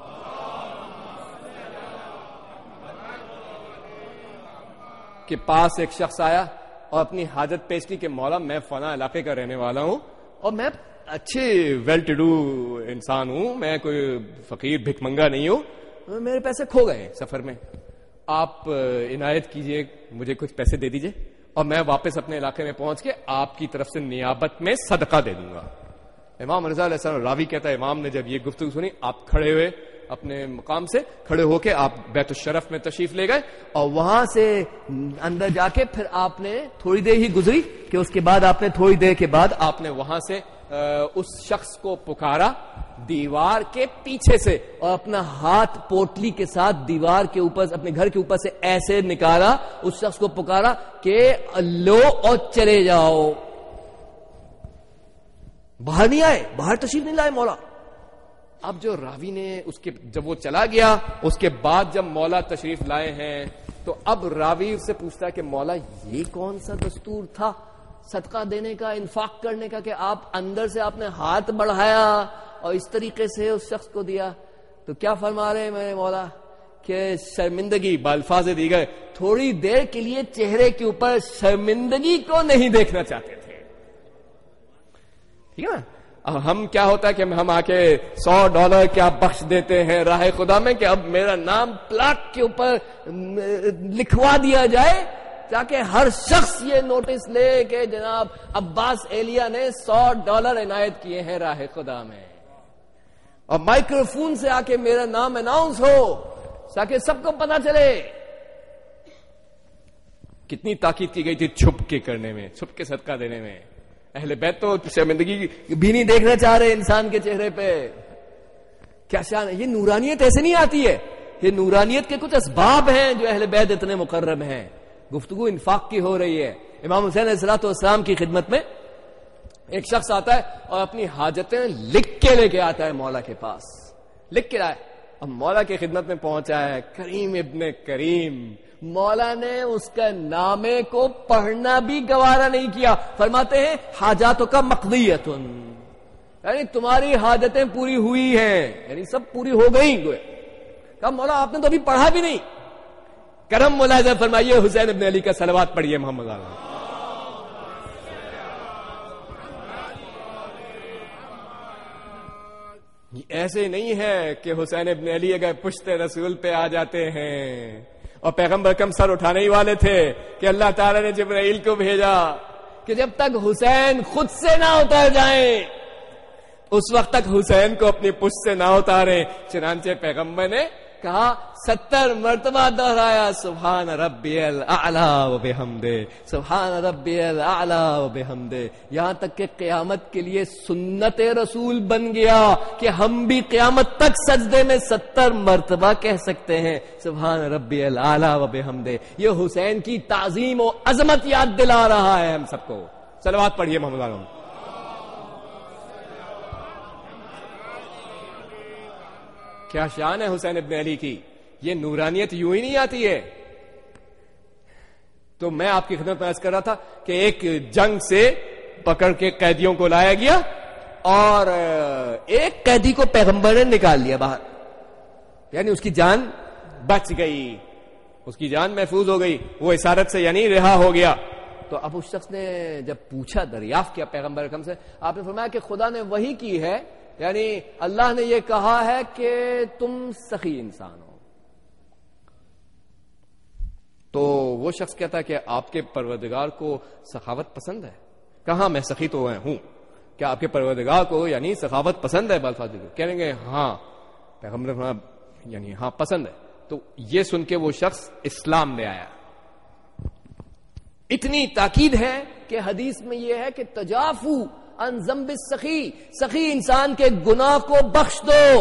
کے پاس ایک شخص آیا اور اپنی حاجت پیش کی کہ مولا میں فلاں علاقے کا رہنے والا ہوں اور میں اچھے ویل ٹو ڈو انسان ہوں, میں کوئی فقیر بھک منگا نہیں ہوں, میرے پیسے کھو گئے سفر میں, آپ عنایت کیجئے, مجھے کچھ پیسے دے دیجئے اور میں واپس اپنے علاقے میں پہنچ کے آپ کی طرف سے نیابت میں صدقہ دے دوں گا. امام رضا علیہ السلام راوی کہتا ہے امام نے جب یہ گفتگو سنی, آپ کھڑے ہوئے اپنے مقام سے, کھڑے ہو کے آپ بیت الشرف میں تشریف لے گئے اور وہاں سے اندر جا کے پھر آپ نے تھوڑی دیر ہی گزری کہ اس کے بعد آپ نے تھوڑی دیر کے بعد آپ نے وہاں سے اس شخص کو پکارا دیوار کے پیچھے سے اور اپنا ہاتھ پوٹلی کے ساتھ دیوار کے اوپر, اپنے گھر کے اوپر سے ایسے نکالا, اس شخص کو پکارا کہ لو اور چلے جاؤ. باہر نہیں آئے, باہر تشریف نہیں لائے مولا. اب جو راوی نے اس کے جب وہ چلا گیا, اس کے بعد جب مولا تشریف لائے ہیں تو اب راوی اس سے پوچھتا ہے کہ مولا یہ کون سا دستور تھا صدقہ دینے کا, انفاق کرنے کا, کہ آپ اندر سے آپ نے ہاتھ بڑھایا اور اس طریقے سے اس شخص کو دیا. تو کیا فرما رہے ہیں میرے مولا کہ شرمندگی بالفاظ دیگر, تھوڑی دیر کے لیے چہرے کے اوپر شرمندگی کو نہیں دیکھنا چاہتے تھے. ٹھیک ہے نا. اب ہم کیا ہوتا ہے کہ ہم آ کے $100 کیا بخش دیتے ہیں راہ خدا میں کہ اب میرا نام پلاک کے اوپر لکھوا دیا جائے تاکہ ہر شخص یہ نوٹس لے کہ جناب عباس ایلیا نے $100 عنایت کیے ہیں راہ خدا میں, اور مائکرو فون سے آ کے میرا نام اناؤنس ہو تاکہ سب کو پتا چلے. کتنی تاکید کی گئی تھی چھپ کے کرنے میں, چھپ کے صدقہ دینے میں. اہل بیت تو شرمندگی بھی نہیں دیکھنا چاہ رہے انسان کے چہرے پہ. کیا شان ہے. یہ نورانیت ایسے نہیں آتی ہے, یہ نورانیت کے کچھ اسباب ہیں جو اہل بیت اتنے مقرب ہیں. گفتگو انفاق کی ہو رہی ہے. امام حسین علیہ الصلوۃ والسلام کی خدمت میں ایک شخص آتا ہے اور اپنی حاجتیں لکھ کے لے کے آتا ہے مولا کے پاس, لکھ کے آئے. اب مولا کی خدمت میں پہنچا ہے کریم ابن کریم, مولا نے اس کا نامے کو پڑھنا بھی گوارا نہیں کیا. فرماتے ہیں حاجاتوں کا مقضیۃ, یعنی تمہاری حاجتیں پوری ہوئی ہیں, یعنی سب پوری ہو گئی. کہا مولا آپ نے تو ابھی پڑھا بھی نہیں. کرم ملاحظہ فرمائیے, حسین ابن علی کا صلوات پڑھیے محمد علیہ. ایسے نہیں ہے کہ حسین ابن علی اگر پشت رسول پہ آ جاتے ہیں, اور پیغمبر کم سر اٹھانے ہی والے تھے کہ اللہ تعالیٰ نے جبرائیل کو بھیجا کہ جب تک حسین خود سے نہ اتر جائیں اس وقت تک حسین کو اپنی پشت سے نہ اتاریں. چنانچہ پیغمبر نے کہا 70 مرتبہ دہرایا سبحان ربی الاعلی و بحمدہ, سبحان ربی الاعلی و بحمدہ, یہاں تک کہ قیامت کے لیے سنت رسول بن گیا کہ ہم بھی قیامت تک سجدے میں 70 مرتبہ کہہ سکتے ہیں سبحان ربی الاعلی و بحمدہ. یہ حسین کی تعظیم و عظمت یاد دلا رہا ہے ہم سب کو. صلوات پڑھیے محمد علیہ. کیا شان ہے حسین ابن علی کی. یہ نورانیت یوں ہی نہیں آتی ہے. تو میں آپ کی خدمت میں عرض کر رہا تھا کہ ایک جنگ سے پکڑ کے قیدیوں کو لایا گیا اور ایک قیدی کو پیغمبر نے نکال لیا باہر, یعنی اس کی جان بچ گئی, اس کی جان محفوظ ہو گئی, وہ اسارت سے یعنی رہا ہو گیا. تو اب اس شخص نے جب پوچھا, دریافت کیا پیغمبر اکرم سے, آپ نے فرمایا کہ خدا نے وحی کی ہے یعنی اللہ نے یہ کہا ہے کہ تم سخی انسان ہو. تو وہ شخص کہتا ہے کہ آپ کے پروردگار کو سخاوت پسند ہے. کہاں میں سخی تو ہوں, کیا آپ کے پروردگار کو یعنی سخاوت پسند ہے؟ بالفاظ کہیں گے ہاں پیغمبر یعنی ہاں پسند ہے. تو یہ سن کے وہ شخص اسلام میں آیا. اتنی تاکید ہے کہ حدیث میں یہ ہے کہ تجافو عن ذنب السخی, سخی انسان کے گناہ کو بخش دو.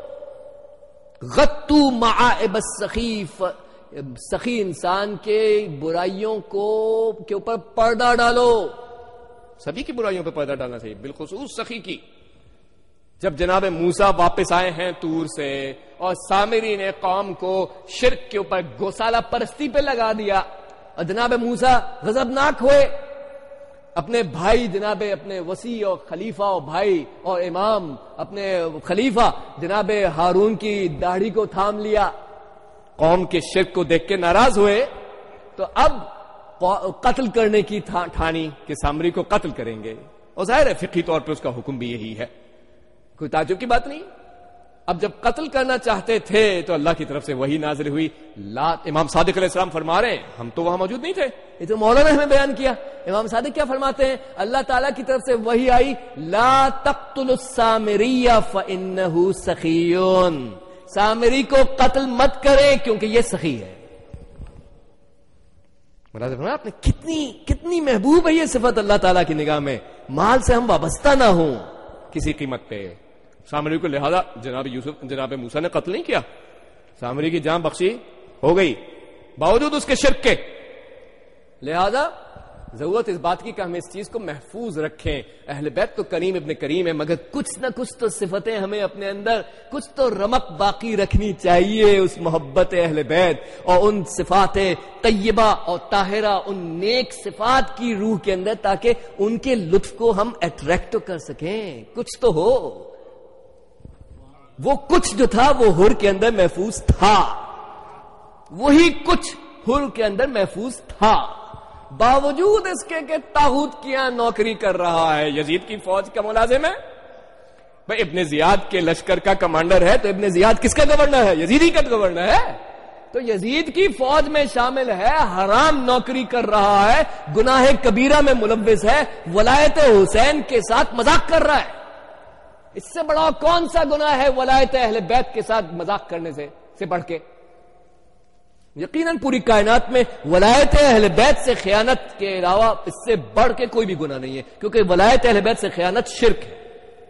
غطو معائب السخی, سخی انسان کے برائیوں کے اوپر پردہ ڈالو. سبھی کی برائیوں پہ پردہ ڈالنا چاہیے, بالخصوص سخی کی. جب جناب موسیٰ واپس آئے ہیں طور سے اور سامری نے قوم کو شرک کے اوپر گوسالہ پرستی پہ لگا دیا اور جناب موسیٰ غضبناک ہوئے, اپنے بھائی جناب اپنے وسیع اور خلیفہ اور بھائی اور امام اپنے خلیفہ جناب ہارون کی داڑھی کو تھام لیا, قوم کے شرک کو دیکھ کے ناراض ہوئے. تو اب قتل کرنے کی ٹھانی کہ سامری کو قتل کریں گے, اور ظاہر ہے فقہی طور پر اس کا حکم بھی یہی ہے, کوئی تعجب کی بات نہیں. اب جب قتل کرنا چاہتے تھے تو اللہ کی طرف سے وحی نازل ہوئی. امام صادق علیہ السلام فرما رہے ہیں, ہم تو وہاں موجود نہیں تھے, یہ تو مولانا نے ہمیں بیان کیا. امام صادق کیا فرماتے ہیں؟ اللہ تعالیٰ کی طرف سے وحی آئی, لا تقتلوا السامری فإنہ سخی, سامری کو قتل مت کریں کیونکہ یہ سخی ہے. آپ نے کتنی محبوب ہے یہ صفت اللہ تعالیٰ کی نگاہ میں. مال سے ہم وابستہ نہ ہوں کسی قیمت پہ. سامری کو لہذا جناب موسیٰ نے قتل نہیں کیا, سامری کی جان بخشی ہو گئی باوجود اس کے شرک کے. لہذا ضرورت اس بات کی کہ ہم اس چیز کو محفوظ رکھیں. اہل بیت تو کریم ابن کریم ہے, مگر کچھ نہ کچھ تو صفتیں ہمیں اپنے اندر, کچھ تو رمق باقی رکھنی چاہیے اس محبت اہل بیت اور ان صفات طیبہ اور طاہرہ, ان نیک صفات کی روح کے اندر, تاکہ ان کے لطف کو ہم اٹریکٹ کر سکیں. کچھ تو ہو. وہ کچھ جو تھا وہ حر کے اندر محفوظ تھا, وہی کچھ حر کے اندر محفوظ تھا, باوجود اس کے کہ طاغوت کیا نوکری کر رہا ہے. یزید کی فوج کا ملازم ہے, بھائی ابن زیاد کے لشکر کا کمانڈر ہے, تو ابن زیاد کس کا گورنر ہے؟ یزیدی کا گورنر ہے. تو یزید کی فوج میں شامل ہے, حرام نوکری کر رہا ہے, گناہ کبیرہ میں ملوث ہے, ولایت حسین کے ساتھ مذاق کر رہا ہے. اس سے بڑا کون سا گناہ ہے ولایت اہل بیت کے ساتھ مذاق کرنے سے بڑھ کے؟ یقیناً پوری کائنات میں ولایت اہل بیت سے خیانت کے علاوہ اس سے بڑھ کے کوئی بھی گناہ نہیں ہے, کیونکہ ولایت اہل بیت سے خیانت شرک ہے.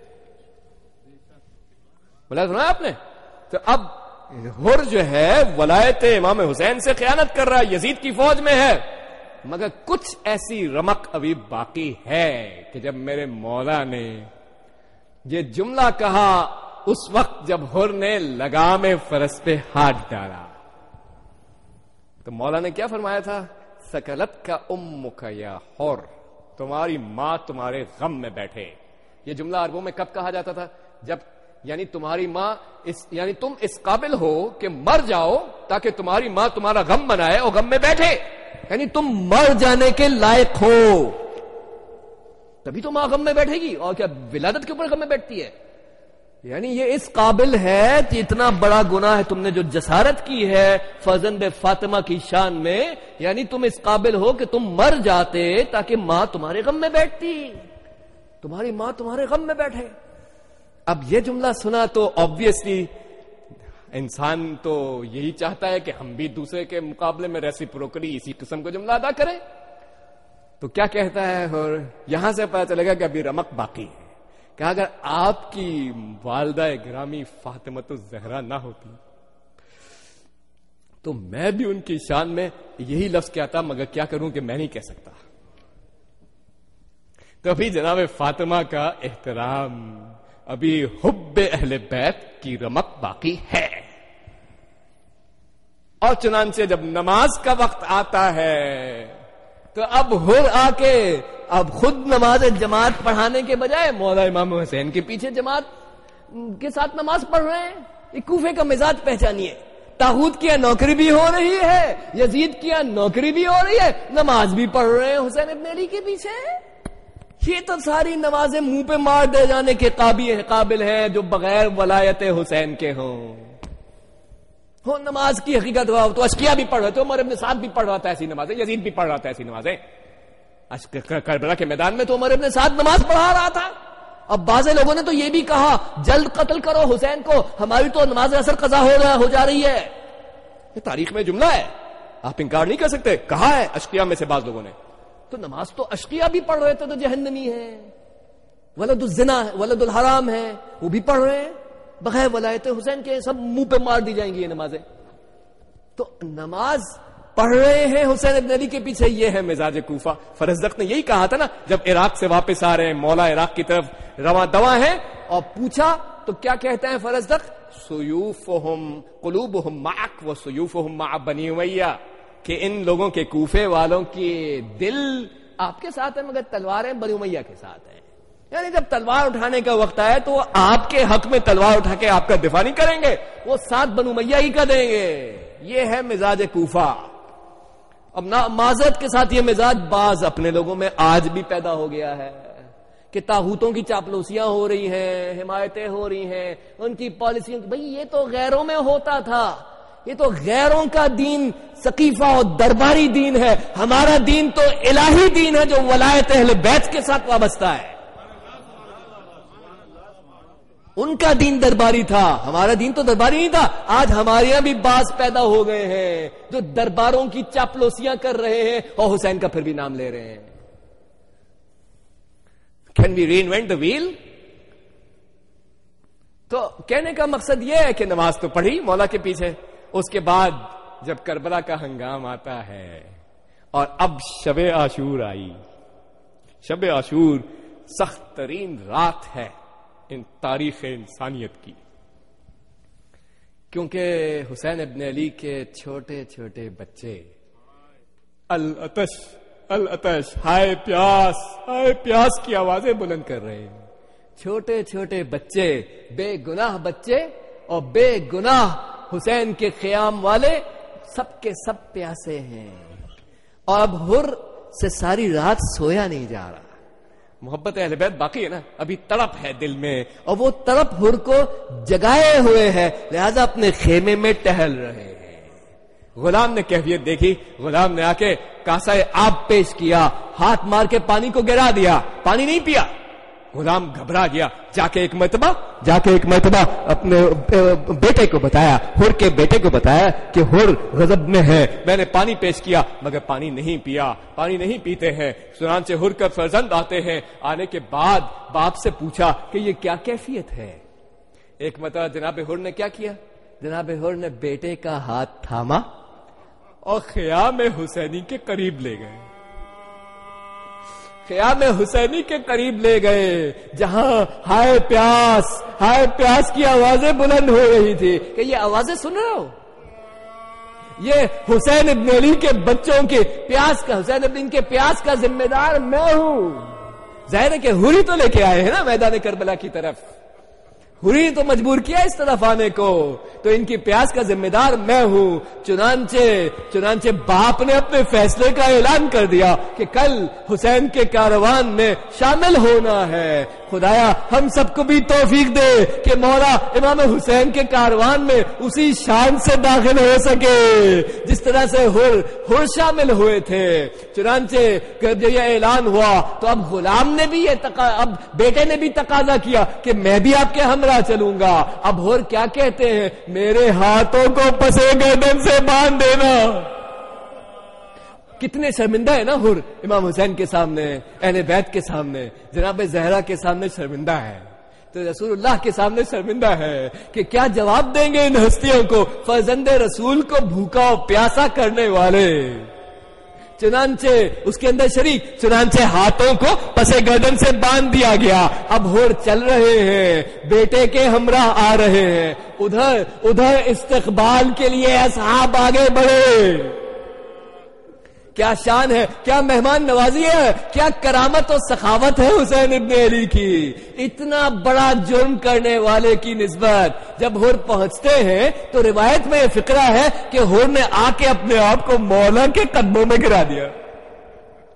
ولایت سنا آپ نے؟ تو اب حر جو ہے ولایت امام حسین سے خیانت کر رہا ہے, یزید کی فوج میں ہے, مگر کچھ ایسی رمق ابھی باقی ہے کہ جب میرے مولا نے یہ جملہ کہا اس وقت جب حر نے لگام فرس پہ ہاتھ ڈالا, تو مولا نے کیا فرمایا تھا؟ سکلت کا امک یا حر, تمہاری ماں تمہارے غم میں بیٹھے. یہ جملہ عربوں میں کب کہا جاتا تھا؟ جب یعنی تمہاری ماں یعنی تم اس قابل ہو کہ مر جاؤ تاکہ تمہاری ماں تمہارا غم منائے اور غم میں بیٹھے, یعنی تم مر جانے کے لائق ہو تبھی تو ماں غم میں بیٹھے گی. اور کیا ولادت کے اوپر غم میں بیٹھتی ہے؟ یعنی یہ اس قابل ہے کہ اتنا بڑا گناہ ہے تم نے جو جسارت کی ہے فرزند فاطمہ کی شان میں, یعنی تم اس قابل ہو کہ تم مر جاتے تاکہ ماں تمہارے غم میں بیٹھتی, تمہاری ماں تمہارے غم میں بیٹھے. اب یہ جملہ سنا تو آبویسلی انسان تو یہی چاہتا ہے کہ ہم بھی دوسرے کے مقابلے میں ریسیپروکلی اسی قسم کا جملہ ادا کریں. تو کیا کہتا ہے؟ اور یہاں سے پتہ چلے گا کہ ابھی رمق باقی ہے, کہ اگر آپ کی والدہ گرامی فاطمۃ الزہرا نہ ہوتی تو میں بھی ان کی شان میں یہی لفظ کہتا, مگر کیا کروں کہ میں نہیں کہہ سکتا. تو ابھی جناب فاطمہ کا احترام, ابھی حب اہل بیت کی رمق باقی ہے. اور چنانچہ جب نماز کا وقت آتا ہے تو اب حر آ کے اب خود نماز جماعت پڑھانے کے بجائے مولا امام حسین کے پیچھے جماعت کے ساتھ نماز پڑھ رہے ہیں. یہ کوفے کا مزاج پہچانیے. طاغوت کی نوکری بھی ہو رہی ہے, یزید کی نوکری بھی ہو رہی ہے, نماز بھی پڑھ رہے ہیں حسین ابن علی کے پیچھے. یہ تو ساری نمازیں منہ پہ مار دے جانے کے قابل ہیں جو بغیر ولایت حسین کے ہوں. نماز کی حقیقت تو اشقیاء بھی پڑھ رہے تھے, عمر ابن سعد بھی پڑھ رہا تھا ایسی نمازیں, یزید بھی پڑھ رہا تھا ایسی نمازیں. کربلا کے میدان میں تو عمر ابن سعد نماز پڑھا رہا تھا. اب بعض لوگوں نے تو یہ بھی کہا جلد قتل کرو حسین کو, ہماری تو نماز اثر قضا ہو جا رہی ہے. یہ تاریخ میں جملہ ہے, آپ انکار نہیں کر سکتے, کہا ہے اشقیاء میں سے بعض لوگوں نے. تو نماز تو اشقیاء بھی پڑھ رہے تھے تو جہنمی ہے. ولد الزنا ہے, ولد الحرام ہے, وہ بھی پڑھ رہے ہیں بغیر ولایت حسین کے. سب منہ پہ مار دی جائیں گی یہ نمازیں. تو نماز پڑھ رہے ہیں حسین ابن علی کے پیچھے, یہ ہے مزاج کوفہ. فرزدق نے یہی کہا تھا نا جب عراق سے واپس آ رہے ہیں, مولا عراق کی طرف رواں دواں ہیں, اور پوچھا تو کیا کہتے ہیں فرزدق, سیوفہم قلوبہم معک و سیوفہم مع بنی امیہ, کہ ان لوگوں کے کوفے والوں کے دل آپ کے ساتھ ہیں مگر تلواریں بنی امیہ کے ساتھ ہیں. یعنی جب تلوار اٹھانے کا وقت آئے تو وہ آپ کے حق میں تلوار اٹھا کے آپ کا دفاع نہیں کریں گے, وہ ساتھ بنو امیہ ہی کا دیں گے. یہ ہے مزاج کوفہ. اب معذرت کے ساتھ یہ مزاج بعض اپنے لوگوں میں آج بھی پیدا ہو گیا ہے کہ طاغوتوں کی چاپلوسیاں ہو رہی ہیں, حمایتیں ہو رہی ہیں, ان کی پالیسیوں. بھئی یہ تو غیروں میں ہوتا تھا, یہ تو غیروں کا دین سقیفہ اور درباری دین ہے. ہمارا دین تو الہی دین ہے جو ولایت اہل بیت کے ساتھ وابستہ ہے. ان کا دین درباری تھا, ہمارا دین تو درباری نہیں تھا. آج ہمارے یہاں بھی باز پیدا ہو گئے ہیں جو درباروں کی چاپلوسیاں کر رہے ہیں اور حسین کا پھر بھی نام لے رہے ہیں. Can we reinvent the wheel? تو کہنے کا مقصد یہ ہے کہ نماز تو پڑھی مولا کے پیچھے. اس کے بعد جب کربلا کا ہنگام آتا ہے اور اب شب عاشور آئی. شب عاشور سخت ترین رات ہے ان تاریخ انسانیت کی, کیونکہ حسین ابن علی کے چھوٹے چھوٹے بچے العطش العطش, ہائے پیاس کی آوازیں بلند کر رہے ہیں. چھوٹے چھوٹے بچے, بے گناہ بچے اور بے گناہ حسین کے قیام والے, سب کے سب پیاسے ہیں. اور اب حر سے ساری رات سویا نہیں جا رہا. محبت اہل بیت باقی ہے نا, ابھی تڑپ ہے دل میں, اور وہ تڑپ حر کو جگائے ہوئے ہے, لہذا اپنے خیمے میں ٹہل رہے ہیں. غلام نے کیفیت دیکھی, غلام نے آ کے کاسہ آب پیش کیا, ہاتھ مار کے پانی کو گرا دیا, پانی نہیں پیا. غلام گھبرا گیا, جا کے ایک مرتبہ اپنے بیٹے کو بتایا, حر کے بیٹے کو بتایا کہ حر غضب میں ہے, میں نے پانی پیش کیا مگر پانی نہیں پیا, پانی نہیں پیتے ہیں. چنانچہ حر کا فرزند آتے ہیں, آنے کے بعد باپ سے پوچھا کہ یہ کیا کیفیت ہے. ایک مرتبہ جناب حر نے کیا کیا, جناب حر نے بیٹے کا ہاتھ تھاما اور خیام حسینی کے قریب لے گئے. خیام حسینی کے قریب لے گئے جہاں ہائے پیاس کی آوازیں بلند ہو رہی تھی. کہ یہ آوازیں سن رہے ہو, یہ حسین ابن علی کے بچوں کے پیاس کا, حسین ابن کے پیاس کا ذمہ دار میں ہوں. ظاہر ہے کہ حری تو لے کے آئے ہیں نا میدان کربلا کی طرف, حری تو مجبور کیا اس طرف آنے کو, تو ان کی پیاس کا ذمہ دار میں ہوں. چنانچہ باپ نے اپنے فیصلے کا اعلان کر دیا کہ کل حسین کے کاروان میں شامل ہونا ہے. خدایا ہم سب کو بھی توفیق دے کہ مولا امام حسین کے کاروان میں اسی شان سے داخل ہو سکے جس طرح سے حر شامل ہوئے تھے. چنانچہ جب یہ اعلان ہوا تو اب غلام نے بھی اب بیٹے نے بھی تقاضا کیا کہ میں بھی آپ کے ہمراہ چلوں گا. اب حر کیا کہتے ہیں, میرے ہاتھوں کو پسے گردن سے باندھ دینا. کتنے شرمندہ ہے نا حر امام حسین کے سامنے, اہل بیت کے سامنے, جناب زہرا کے سامنے شرمندہ ہے, تو رسول اللہ کے سامنے شرمندہ ہے کہ کیا جواب دیں گے ان ہستیوں کو, فرزند رسول کو بھوکا اور پیاسا کرنے والے. چنانچہ اس کے اندر چنانچہ ہاتھوں کو پسے گردن سے باندھ دیا گیا. اب حر چل رہے ہیں, بیٹے کے ہمراہ آ رہے ہیں. ادھر استقبال کے لیے اصحاب آگے بڑھے. کیا شان ہے, کیا مہمان نوازی ہے, کیا کرامت اور سخاوت ہے حسین ابن علی کی. اتنا بڑا جرم کرنے والے کی نسبت جب حر پہنچتے ہیں تو روایت میں یہ فقرہ ہے کہ حر نے آ کے اپنے آپ کو مولا کے قدموں میں گرا دیا.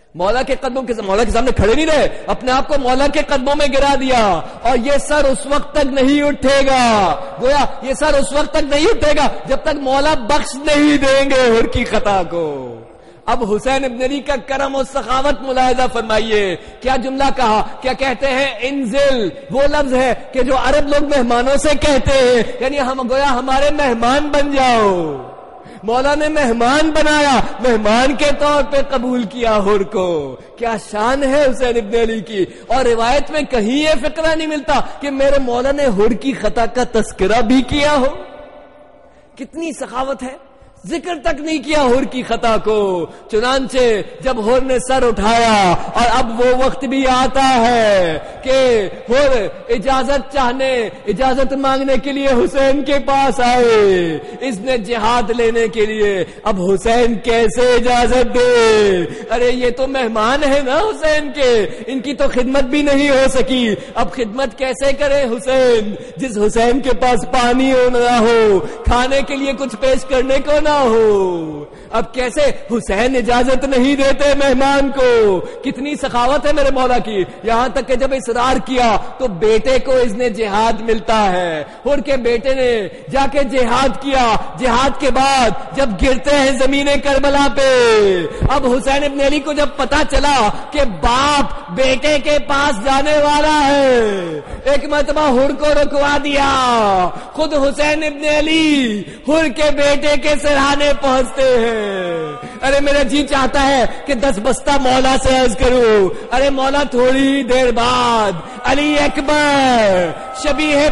مولا کے سامنے کھڑے نہیں رہے, اپنے آپ کو مولا کے قدموں میں گرا دیا, اور یہ سر اس وقت تک نہیں اٹھے گا, گویا یہ سر اس وقت تک نہیں اٹھے گا جب تک مولا بخش نہیں دیں گے حر کی خطا کو. اب حسین ابن علی کا کرم و سخاوت ملاحظہ فرمائیے, کیا جملہ کہا, کیا کہتے ہیں انزل, وہ لفظ ہے کہ جو عرب لوگ مہمانوں سے کہتے ہیں, یعنی ہم گویا ہمارے مہمان بن جاؤ. مولا نے مہمان بنایا, مہمان کے طور پہ قبول کیا حر کو. کیا شان ہے حسین ابن علی کی, اور روایت میں کہیں یہ فقرہ نہیں ملتا کہ میرے مولا نے حر کی خطا کا تذکرہ بھی کیا ہو. کتنی سخاوت ہے, ذکر تک نہیں کیا حر کی خطا کو. چنانچہ جب حر نے سر اٹھایا, اور اب وہ وقت بھی آتا ہے کہ حر اجازت مانگنے کے لیے حسین کے پاس آئے, اس نے جہاد لینے کے لیے. اب حسین کیسے اجازت دے, ارے یہ تو مہمان ہے نا حسین کے, ان کی تو خدمت بھی نہیں ہو سکی. اب خدمت کیسے کرے حسین, جس حسین کے پاس پانی نہ ہو, کھانے کے لیے کچھ پیش کرنے کو نہ ہو. اب کیسے حسین اجازت نہیں دیتے مہمان کو. کتنی سخاوت ہے میرے مولا کی, یہاں تک کہ جب اصرار کیا تو بیٹے کو اس نے جہاد ملتا ہے. حر کے بیٹے نے جا کے جہاد کیا. جہاد کے بعد جب گرتے ہیں زمین کربلا پہ, اب حسین ابن علی کو جب پتا چلا کہ باپ بیٹے کے پاس جانے والا ہے, ایک مرتبہ حر کو رکوا دیا. خود حسین ابن علی حر کے بیٹے کے سرہانے پہنچتے ہیں. ارے میرا جی چاہتا ہے کہ 10 بستہ مولا سے عرض کروں, ارے مولا تھوڑی دیر بعد علی اکبر شبیہ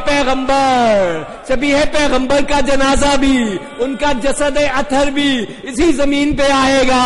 پیغمبر کا جنازہ بھی, ان کا جسد اطہر بھی اسی زمین پہ آئے گا.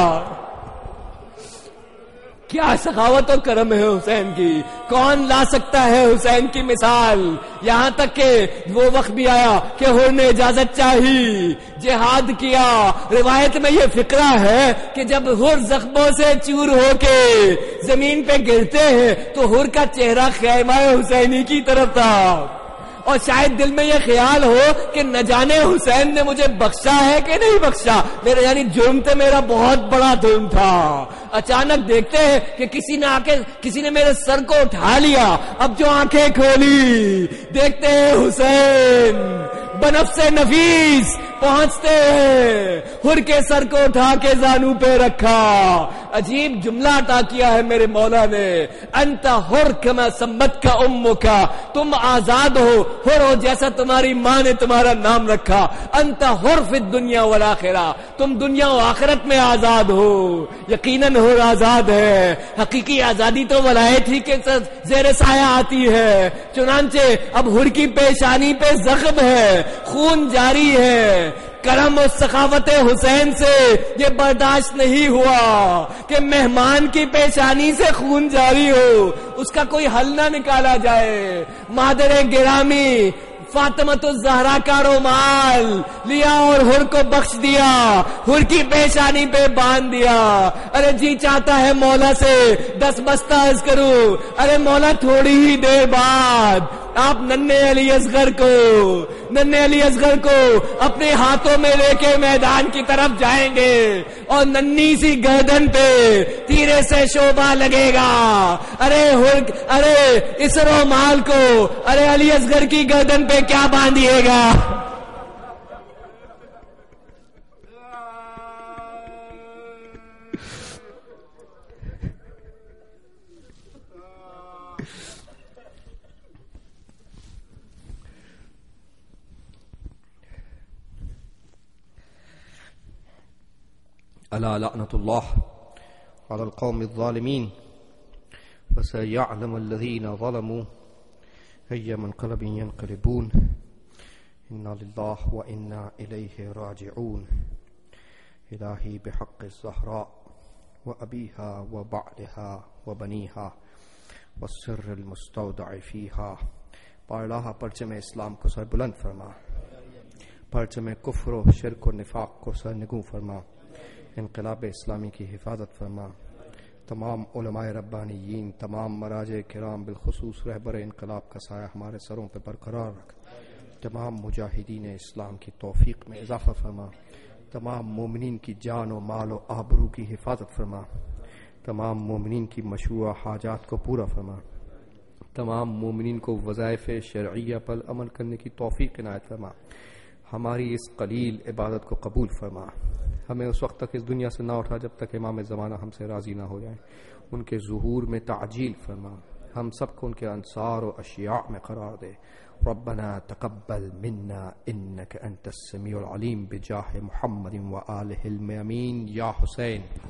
کیا سخاوت و کرم ہے حسین کی, کون لا سکتا ہے حسین کی مثال. یہاں تک کہ وہ وقت بھی آیا کہ حر نے اجازت چاہی, جہاد کیا. روایت میں یہ فقرہ ہے کہ جب حر زخموں سے چور ہو کے زمین پہ گرتے ہیں تو حر کا چہرہ خیمہ حسینی کی طرف تھا, اور شاید دل میں یہ خیال ہو کہ نہ جانے حسین نے مجھے بخشا ہے کہ نہیں بخشا. میرا یعنی جرم تو میرا بہت بڑا جرم تھا. اچانک دیکھتے ہیں کہ کسی نے میرے سر کو اٹھا لیا. اب جو آنکھیں کھولی دیکھتے ہیں حسین بنفس نفیس پہنچتے ہیں, حر کے سر کو اٹھا کے زانو پہ رکھا. عجیب جملہ عطا کیا ہے میرے مولا نے, انت حر کما سمت کا امک, تم آزاد ہو, حر ہو جیسا تمہاری ماں نے تمہارا نام رکھا. انت حر فی الدنیا والآخرہ, تم دنیا و آخرت میں آزاد ہو. یقیناً حر آزاد ہے. حقیقی آزادی تو ولایت ہی کے زیر سایہ آتی ہے. چنانچہ اب حر کی پیشانی پہ زخم ہے, خون جاری ہے. کرم و سخاوت حسین سے یہ برداشت نہیں ہوا کہ مہمان کی پیشانی سے خون جاری ہو, اس کا کوئی حل نہ نکالا جائے. مادر گرامی فاطمۃ الزہرا کا رومال لیا اور حر کو بخش دیا, حر کی پیشانی پہ باندھ دیا. ارے جی چاہتا ہے مولا سے 10 بستہ عرض کروں, ارے مولا تھوڑی ہی دیر بعد آپ ننھے علی اصغر کو اپنے ہاتھوں میں لے کے میدان کی طرف جائیں گے, اور ننھی سی گردن پہ تیرے سے شعبہ لگے گا. ارے اس رومال کو ارے علی اصغر کی گردن پہ کیا باندھیے گا. ألا لعنة الله على القوم الظالمين فسيعلم الذين ظلموا أي منقلب ينقلبون إنا لله وإنا إليه راجعون. إلهي بحق الزهراء وأبيها وبعلها وبنيها والسر المستودع فيها. پارلاہ پرچم اسلام کو سر بلند فرما, پرچم کفر و شرک و نفاق کو سر نگوں فرما, انقلاب اسلامی کی حفاظت فرما. تمام علماء ربانیین, تمام مراجع کرام, بالخصوص رہبر انقلاب کا سایہ ہمارے سروں پہ برقرار رکھ. تمام مجاہدین اسلام کی توفیق میں اضافہ فرما. تمام مومنین کی جان و مال و آبرو کی حفاظت فرما. تمام مومنین کی مشروع حاجات کو پورا فرما، تمام مومنین کو وظائف شرعیہ پر عمل کرنے کی توفیق عنایت فرما، ہماری اس قلیل عبادت کو قبول فرما، ہمیں اس وقت تک اس دنیا سے نہ اٹھا جب تک امام زمانہ ہم سے راضی نہ ہو جائیں، ان کے ظہور میں تعجیل فرما، ہم سب کو ان کے انصار و اشیاء میں قرار دے۔ ربنا تقبل منا انك انت السميع العليم بجاه محمد وآله الميامين یا حسین۔